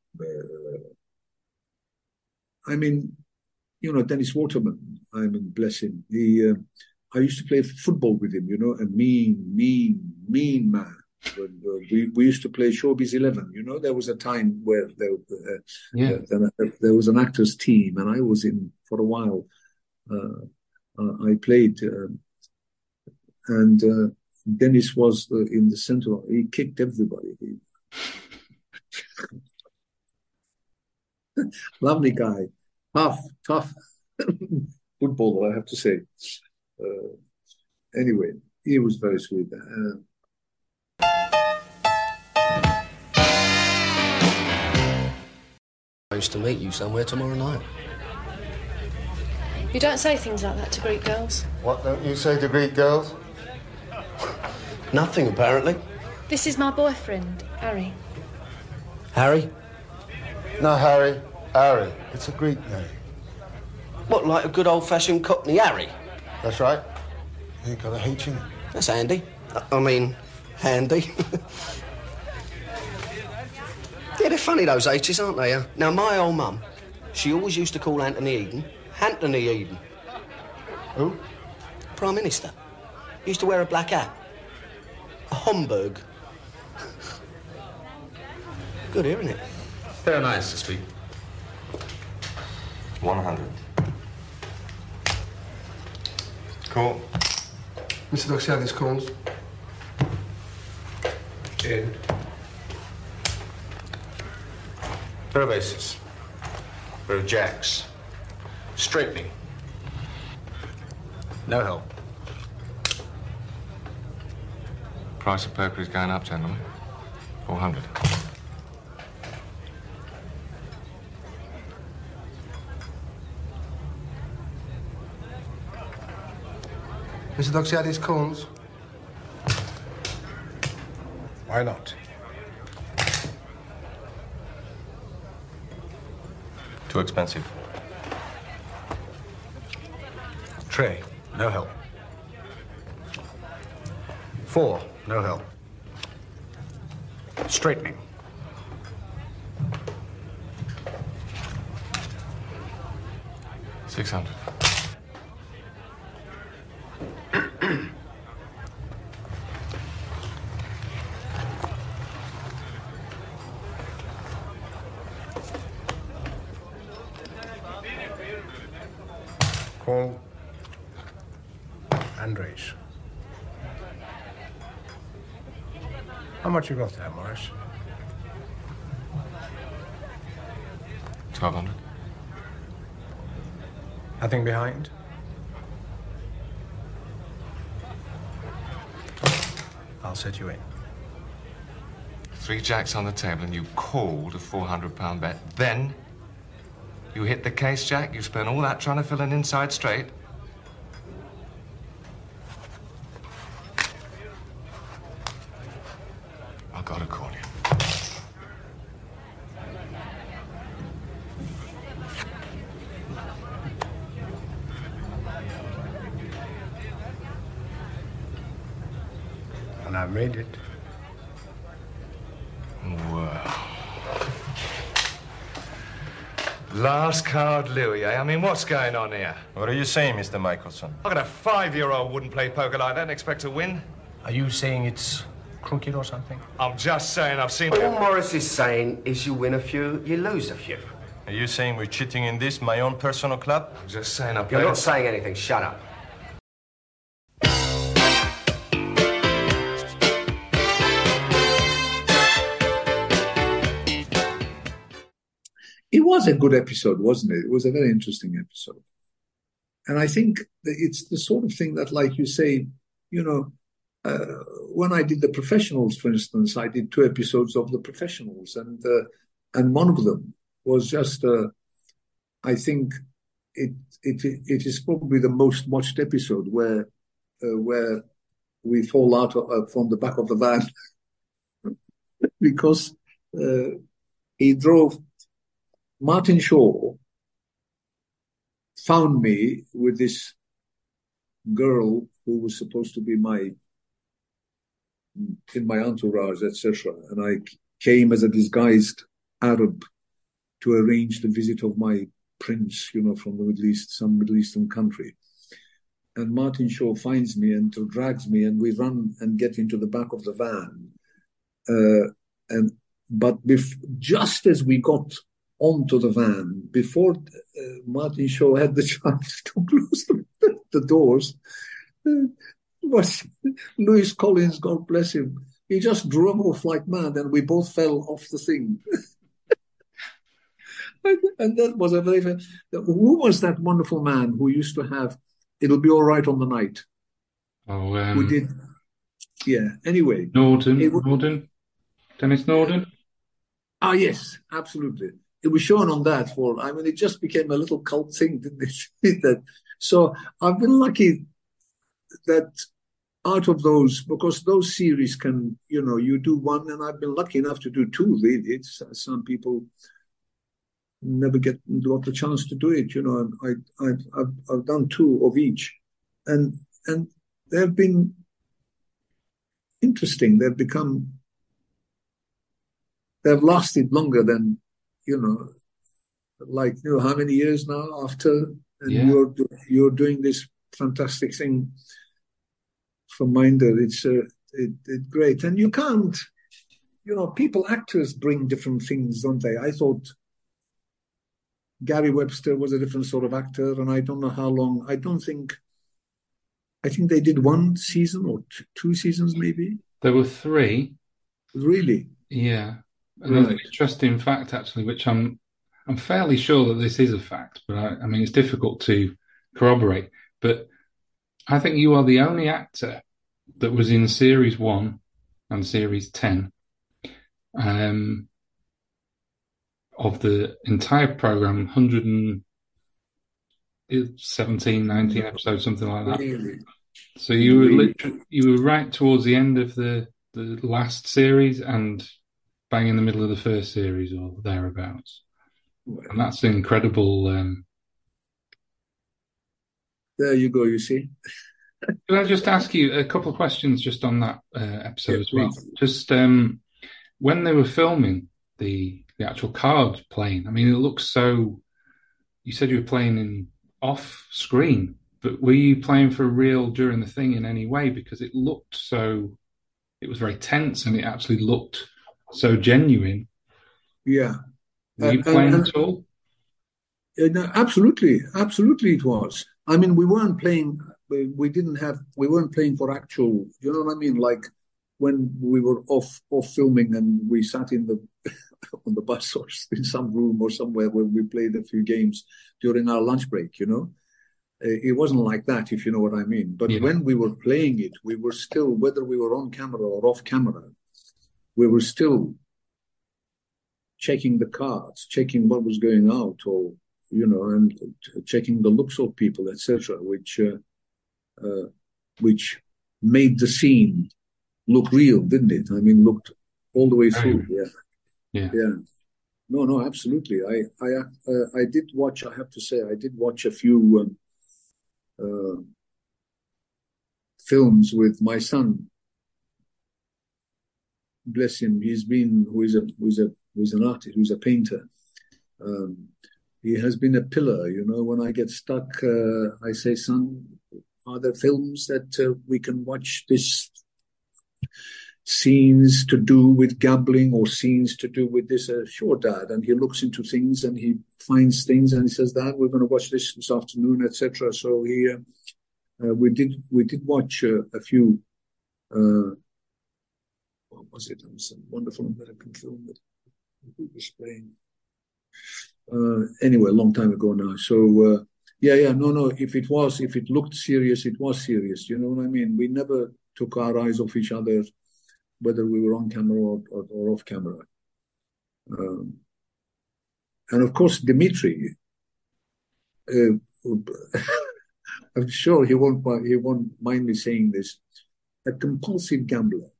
I mean, you know, Dennis Waterman, I mean, bless him. I used to play football with him, you know, a mean man. We used to play Showbiz 11, you know. There was a time where there was an actors team, and I was in for a while. I played, and Dennis was in the center. He kicked everybody. Lovely guy, tough footballer, I have to say. Anyway, he was very sweet. To meet you somewhere tomorrow night. You don't say things like that to Greek girls. What don't you say to Greek girls? Nothing, apparently. This is my boyfriend, Harry. Harry? No, Harry. Harry. It's a Greek name. What, like a good old-fashioned Cockney Harry? That's right. You got a H in it. That's handy. I mean, handy. Yeah, they're funny, those H's, aren't they? Now, my old mum, she always used to call Anthony Eden Anthony Eden. Who? Prime Minister. He used to wear a black hat. A Homburg. Good, isn't it? Very nice to speak. 100. Cool. Mr. Doxiadis calls. In. Pair of aces. Pair of jacks. Straightening. No help. Price of poker is going up, gentlemen. 400. Mr. Doxiadis calls. Why not? Too expensive. Tray, no help. 4, no help. Straightening. $600. Call and raise. How much you got there, Morris? 1,200. Nothing behind? I'll set you in. 3 jacks on the table and you called a £400 bet. Then you hit the case, Jack. You spent all that trying to fill an inside straight. I've got to call you. I made it. Well. Last card, Louis, eh? I mean, what's going on here? What are you saying, Mr. Michelson? Look at a 5-year-old wouldn't play poker like that and expect to win. Are you saying it's crooked or something? I'm just saying I've seen... All Morris is saying is you win a few, you lose a few. Are you saying we're cheating in this, my own personal club? I'm just saying I've You're not saying anything. Shut up. It was a good episode, wasn't it? It was a very interesting episode. And I think that it's the sort of thing that, like you say, you know, when I did The Professionals, for instance, I did 2 episodes of The Professionals, and one of them was just, I think it is probably the most watched episode where we fall out from the back of the van because he drove. Martin Shaw found me with this girl who was supposed to be in my entourage, etc. And I came as a disguised Arab to arrange the visit of my prince, you know, from the Middle East, some Middle Eastern country. And Martin Shaw finds me and drags me, and we run and get into the back of the van. But just as we got onto the van, before Martin Shaw had the chance to close the doors, was Louis Collins, God bless him. He just drove off like mad, and we both fell off the thing. And that was a very... Who was that wonderful man who used to have "It'll Be All Right on the Night"? Oh, we did. Yeah. Anyway, Norden, Dennis Norden. Ah, yes, absolutely. It was shown on that it just became a little cult thing, didn't it? So I've been lucky that out of those, because those series can, you know, you do one, and I've been lucky enough to do 2, really. Some people never got the chance to do it, you know, and I've done 2 of each. And they've been interesting. They've lasted longer than, you know, like, you know, how many years now after, and you're doing this fantastic thing for Minder. It's great. And you can't, you know, actors bring different things, don't they? I thought Gary Webster was a different sort of actor, and I don't know how long. I think they did 1 season or 2 seasons, maybe. There were 3. Really? Yeah. And there's an interesting fact, actually, which I'm fairly sure that this is a fact, but I mean, it's difficult to corroborate. But I think you are the only actor that was in Series 1 and Series 10 of the entire programme, 117, 19 episodes, something like that. Really? So you were right towards the end of the last series and bang in the middle of the first series or thereabouts. And that's incredible. There you go, you see. Can I just ask you a couple of questions just on that episode as well? Please. Just when they were filming the actual card playing, I mean, it looks so... You said you were playing in off-screen, but were you playing for real during the thing in any way? Because it looked so... It was very tense, and it actually looked so genuine. Yeah. Were you playing at all? No, absolutely it was. I mean, we weren't playing for actual, you know what I mean? Like when we were off filming and we sat in on the bus or in some room or somewhere where we played a few games during our lunch break, you know? It wasn't like that, if you know what I mean. But when we were playing it, we were still, whether we were on camera or off camera, we were still checking the cards, checking what was going out, or, you know, and checking the looks of people, etc., which made the scene look real, didn't it? I mean, looked all the way through. Yeah. No, absolutely. I did watch. I have to say, I did watch a few films with my son bless him, who is an artist, who's a painter. He has been a pillar, when I get stuck, I say, son, are there films that we can watch this scenes to do with gambling or scenes to do with this? Sure, Dad. And he looks into things and he finds things and he says, Dad, we're going to watch this afternoon, etc. So we did watch a few, what was it? It was a wonderful American film that we was playing. Anyway, a long time ago now. So, no. If it looked serious, it was serious. You know what I mean? We never took our eyes off each other, whether we were on camera or off camera. And of course, Dimitri, I'm sure he won't mind me saying this, a compulsive gambler.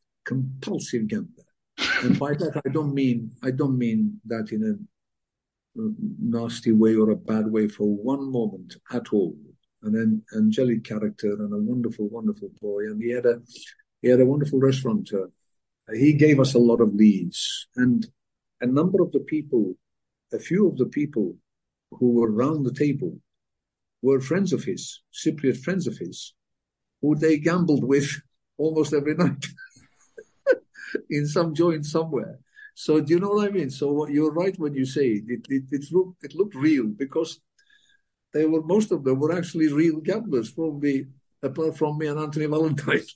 And by that, I don't mean that in a nasty way or a bad way for one moment at all. An angelic character and a wonderful, wonderful boy. And he had a wonderful restaurant. He gave us a lot of leads. And a few of the people who were round the table were friends of his, Cypriot friends of his, who they gambled with almost every night in some joint somewhere. So do you know what I mean? So you're right when you say it looked real, because most of them were actually real gamblers, apart from me and Anthony Valentine.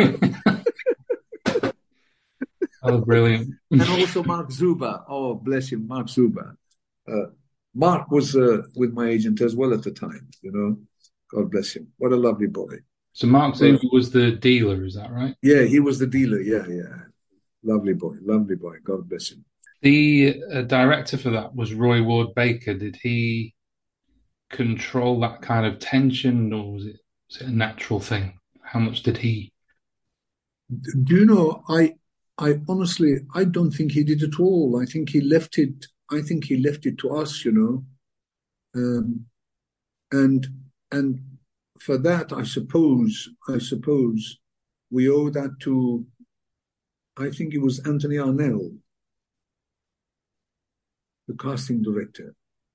Oh, brilliant. And also Mark Zuba. Oh, bless him, Mark Zuba. Mark was with my agent as well at the time, God bless him. What a lovely boy. So Mark Zuba was the dealer, is that right? Yeah, he was the dealer. Yeah. Lovely boy. God bless him. The director for that was Roy Ward Baker. Did he control that kind of tension, or was it a natural thing? How much did he? Do you know? I honestly, I don't think he did at all. I think he left it to us, and for that, I suppose we owe that to, I think it was Anthony Arnell, the casting director.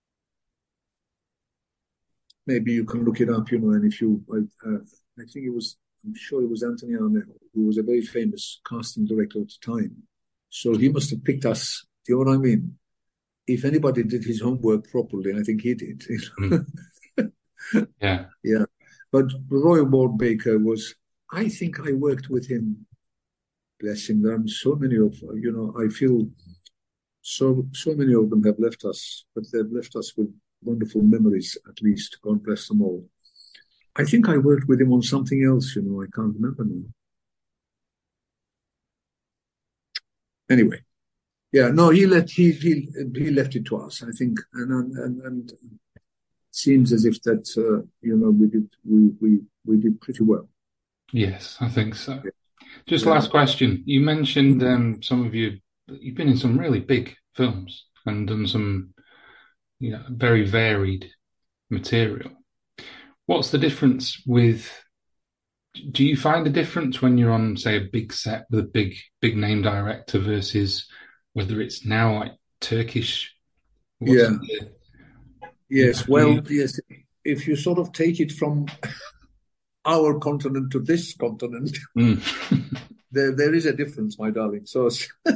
Maybe you can look it up, and if you, I'm sure it was Anthony Arnell, who was a very famous casting director at the time. So he must have picked us. Do you know what I mean? If anybody did his homework properly, I think he did. Yeah. Yeah. But Roy Ward Baker I think I worked with him. Bless him. There are so many of, I feel so many of them have left us, but they've left us with wonderful memories, at least. God bless them all. I think I worked with him on something else, I can't remember now. Anyway, yeah, no, he left it to us, I think, and it seems as if that we did pretty well. Yes, I think so. Yeah. Just last question. You mentioned you've been in some really big films and done some very varied material. What's the difference do you find a difference when you're on, say, a big set with a big name director versus whether it's now like Turkish? Yes. Well, yes. If you sort of take it from our continent to this continent, there is a difference, my darling. So,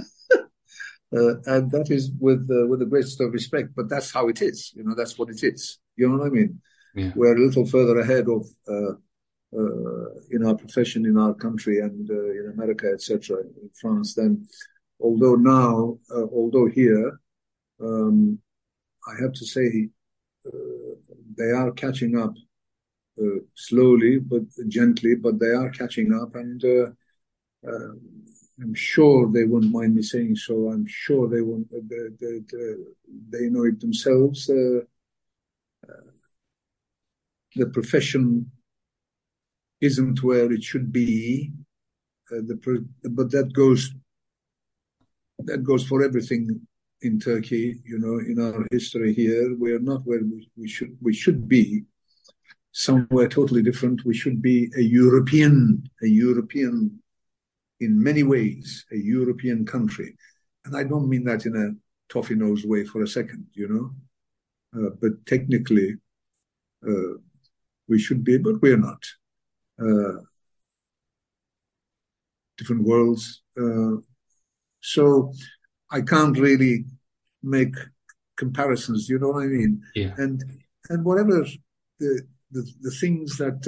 and that is with the greatest of respect, but that's how it is. That's what it is. You know what I mean? Yeah. We're a little further ahead of in our profession, in our country, and in America, etc., in France. Then, although here, I have to say, they are catching up slowly but gently, but they are catching up, and I'm sure they won't mind me saying so. I'm sure they won't. They know it themselves. The profession isn't where it should be, but that goes for everything in Turkey. In our history here, we are not where we should be. Somewhere totally different. We should be a European in many ways, a European country. And I don't mean that in a toffee-nosed way for a second, but technically we should be, but we're not. Different worlds. So I can't really make comparisons, you know what I mean? Yeah. And whatever the things that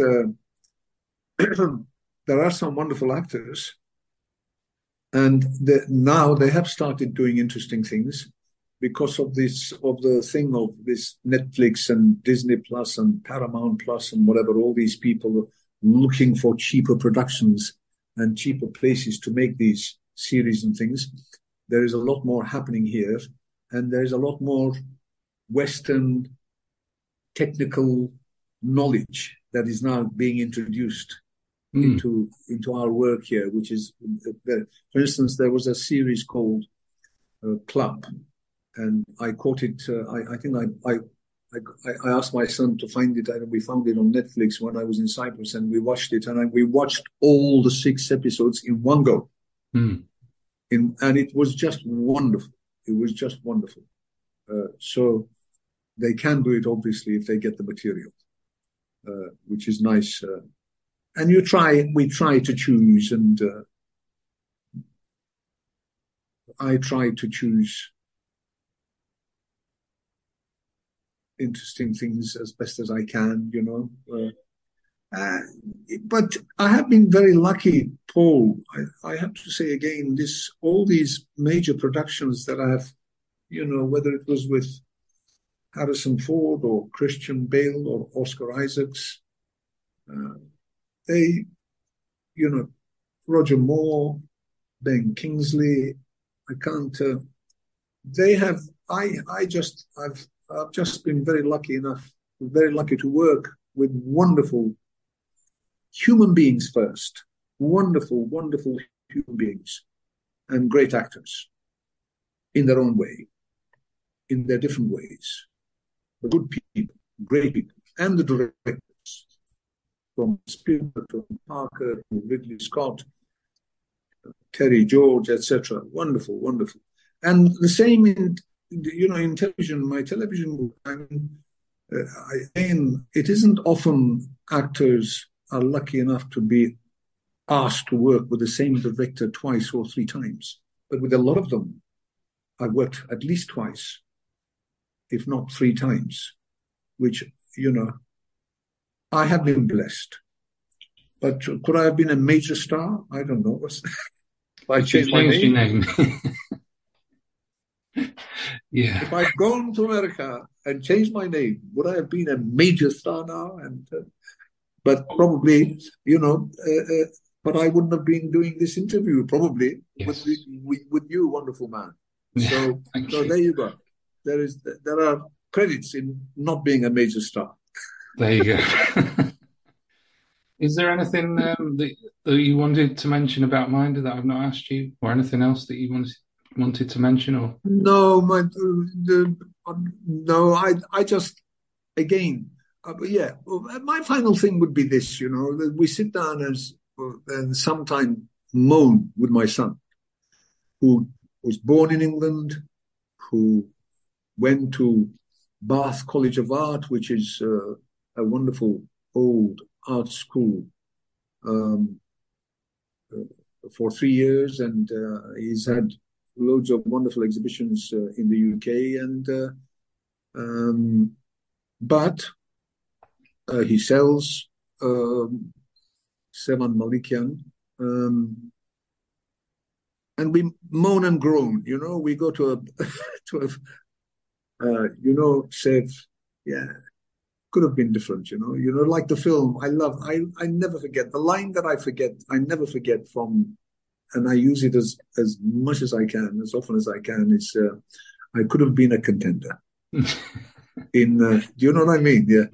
there are some wonderful actors, and now they have started doing interesting things because of the thing of this Netflix and Disney Plus and Paramount Plus and whatever, all these people looking for cheaper productions and cheaper places to make these series and things. There is a lot more happening here, and there is a lot more Western technical knowledge that is now being introduced into our work here, which is, for instance, there was a series called Club, and I caught it. I think I asked my son to find it, and we found it on Netflix when I was in Cyprus, and we watched it, and we watched all the 6 episodes in one go. And it was just wonderful. It was just wonderful. So they can do it, obviously, if they get the material, which is nice. And we try to choose, and I try to choose interesting things as best as I can, but I have been very lucky, Paul. I have to say again, all these major productions that I have, whether it was with Harrison Ford or Christian Bale or Oscar Isaacs, they, Roger Moore, Ben Kingsley, I've just been very lucky to work with wonderful human beings first, wonderful, wonderful human beings, and great actors in their own way, in their different ways. But good people, great people, and the directors, from Spielberg to Parker to Ridley Scott, Terry George, etc. Wonderful, wonderful. And the same in television, my television, it isn't often actors are lucky enough to be asked to work with the same director twice or 3 times. But with a lot of them, I've worked at least twice, if not 3 times, which, I have been blessed. But could I have been a major star? I don't know. If I changed my name. Yeah. If I'd gone to America and changed my name, would I have been a major star now? But probably, but I wouldn't have been doing this interview probably with you, wonderful man. Yeah, so there you go. There are credits in not being a major star. There you go. Is there anything that you wanted to mention about Minder that I've not asked you, or anything else that you wanted to mention? Or no, I just again, my final thing would be this: that we sit down and sometime moan with my son, who was born in England, who went to Bath College of Art, which is a wonderful old art school, for 3 years, and he's had loads of wonderful exhibitions in the UK, but he sells Sevan Malikian, and we moan and groan. We go to Sev, could have been different, like the film. I never forget the line that I never forget from, and I use it as much as I can, as often as I can, is I could have been a contender. Do you know what I mean? Yeah.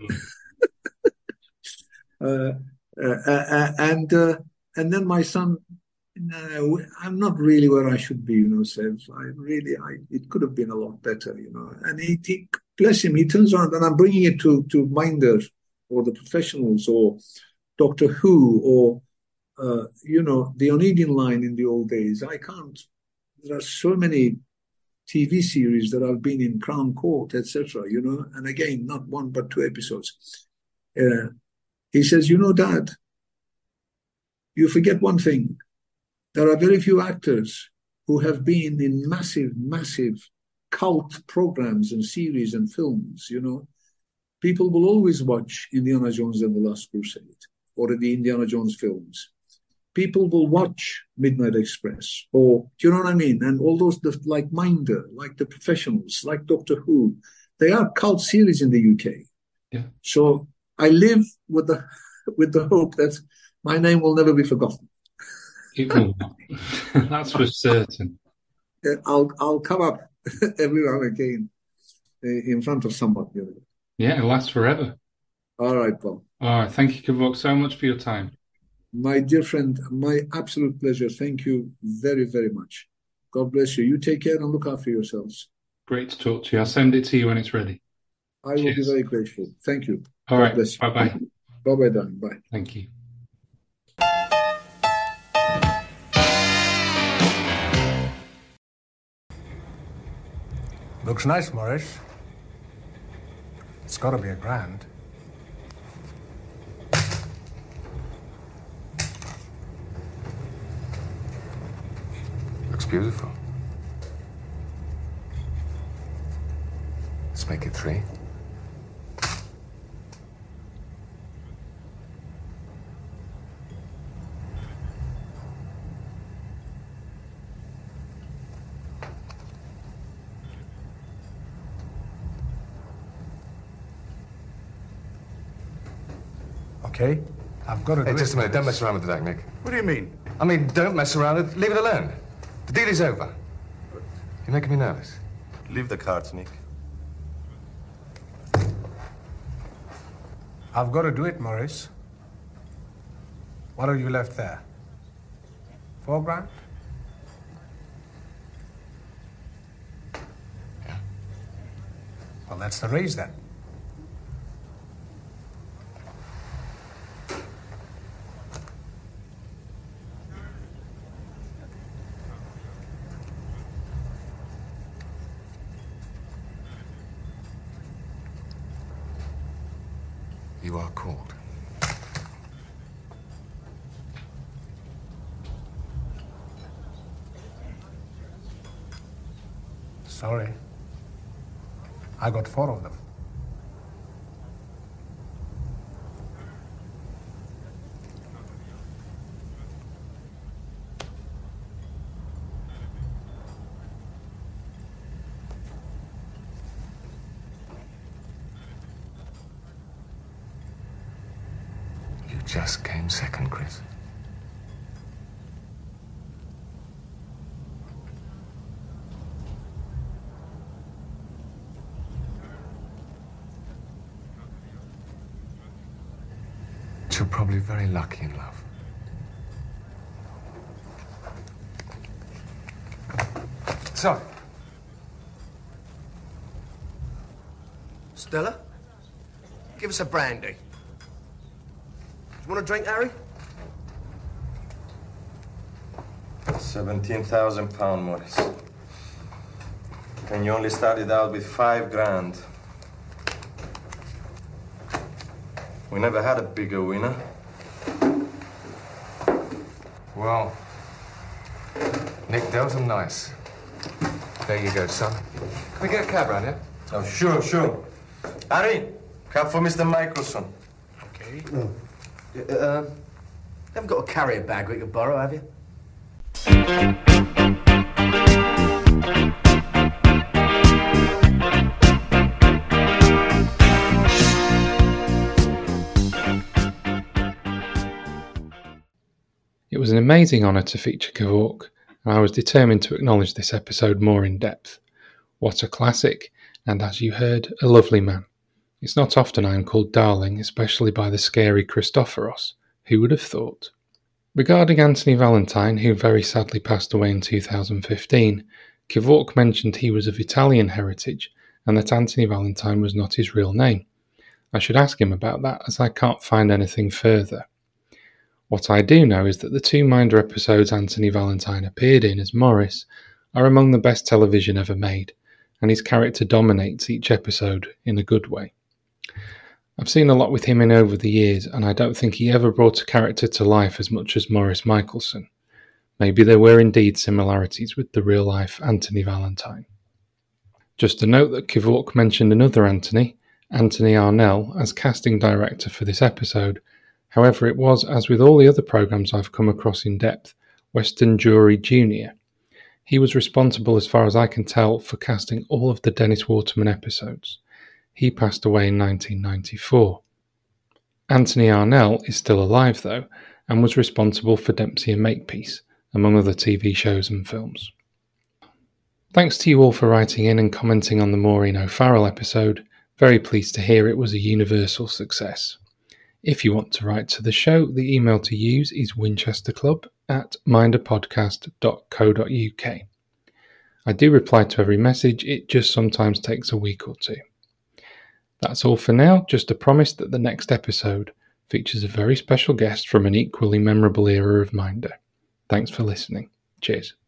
And then my son, no, I'm not really where I should be, Sev. It could have been a lot better, And he bless him, he turns around, and I'm bringing it to Minder or the professionals or Doctor Who or the Onegin line in the old days. There are so many TV series that have been in Crown Court, etc., and again, not one but two episodes. He says, Dad, you forget one thing. There are very few actors who have been in massive, massive cult programs and series and films, People will always watch Indiana Jones and the Last Crusade or the Indiana Jones films. People will watch Midnight Express, or do you know what I mean? And all those, like Minder, like The Professionals, like Doctor Who, they are cult series in the UK. Yeah. So I live with the hope that my name will never be forgotten. It will not. That's for certain. I'll come up every now and again in front of someone. Yeah, it'll last forever. All right, Paul. All right. Thank you, Kevork, so much for your time. My dear friend, my absolute pleasure. Thank you very, very much. God bless you. You take care and look after yourselves. Great to talk to you. I'll send it to you when it's ready. I will be very grateful. Thank you. All right. Bless you. Bye-bye. Bye-bye, darling. Bye. Thank you. Looks nice, Morris. It's got to be a grand. Looks beautiful. Let's make it 3. Okay, I've got to do Hey, just it. a minute. Don't mess around with the deck, Nick. What do you mean? I mean, don't mess around. Leave it alone. The deal is over. You're making me nervous. Leave the cards, Nick. I've got to do it, Morris. What have you left there? 4 grand? Yeah. Well, that's the raise then. You are called. Sorry. I got 4 of them. You just came second, Chris. You're probably very lucky in love. So, Stella, give us a brandy. Do you want a drink, Harry? £17,000, Morris. And you only started out with 5 grand. We never had a bigger winner. well, Nick, those are nice. There you go, son. Can we get a cab round here? Oh, sure, sure. Harry, cab for Mr. Michelson. Okay. You haven't got a carrier bag we could borrow, have you? It was an amazing honour to feature Kevork, and I was determined to acknowledge this episode more in depth. What a classic, and as you heard, a lovely man. It's not often I am called darling, especially by the scary Christopheros. Who would have thought? Regarding Anthony Valentine, who very sadly passed away in 2015, Kevork mentioned he was of Italian heritage and that Anthony Valentine was not his real name. I should ask him about that, as I can't find anything further. What I do know is that the 2 Minder episodes Anthony Valentine appeared in as Morris are among the best television ever made, and his character dominates each episode in a good way. I've seen a lot with him in over the years, and I don't think he ever brought a character to life as much as Morris Michelson. Maybe there were indeed similarities with the real-life Anthony Valentine. Just a note that Kevork mentioned another Anthony Arnell, as casting director for this episode. However, it was, as with all the other programmes I've come across in depth, Weston Jury Jr. He was responsible, as far as I can tell, for casting all of the Dennis Waterman episodes. He passed away in 1994. Anthony Arnell is still alive, though, and was responsible for Dempsey and Makepeace, among other TV shows and films. Thanks to you all for writing in and commenting on the Maureen O'Farrell episode. Very pleased to hear it was a universal success. If you want to write to the show, the email to use is winchesterclub@minderpodcast.co.uk. I do reply to every message, it just sometimes takes a week or two. That's all for now, just a promise that the next episode features a very special guest from an equally memorable era of Minder. Thanks for listening. Cheers.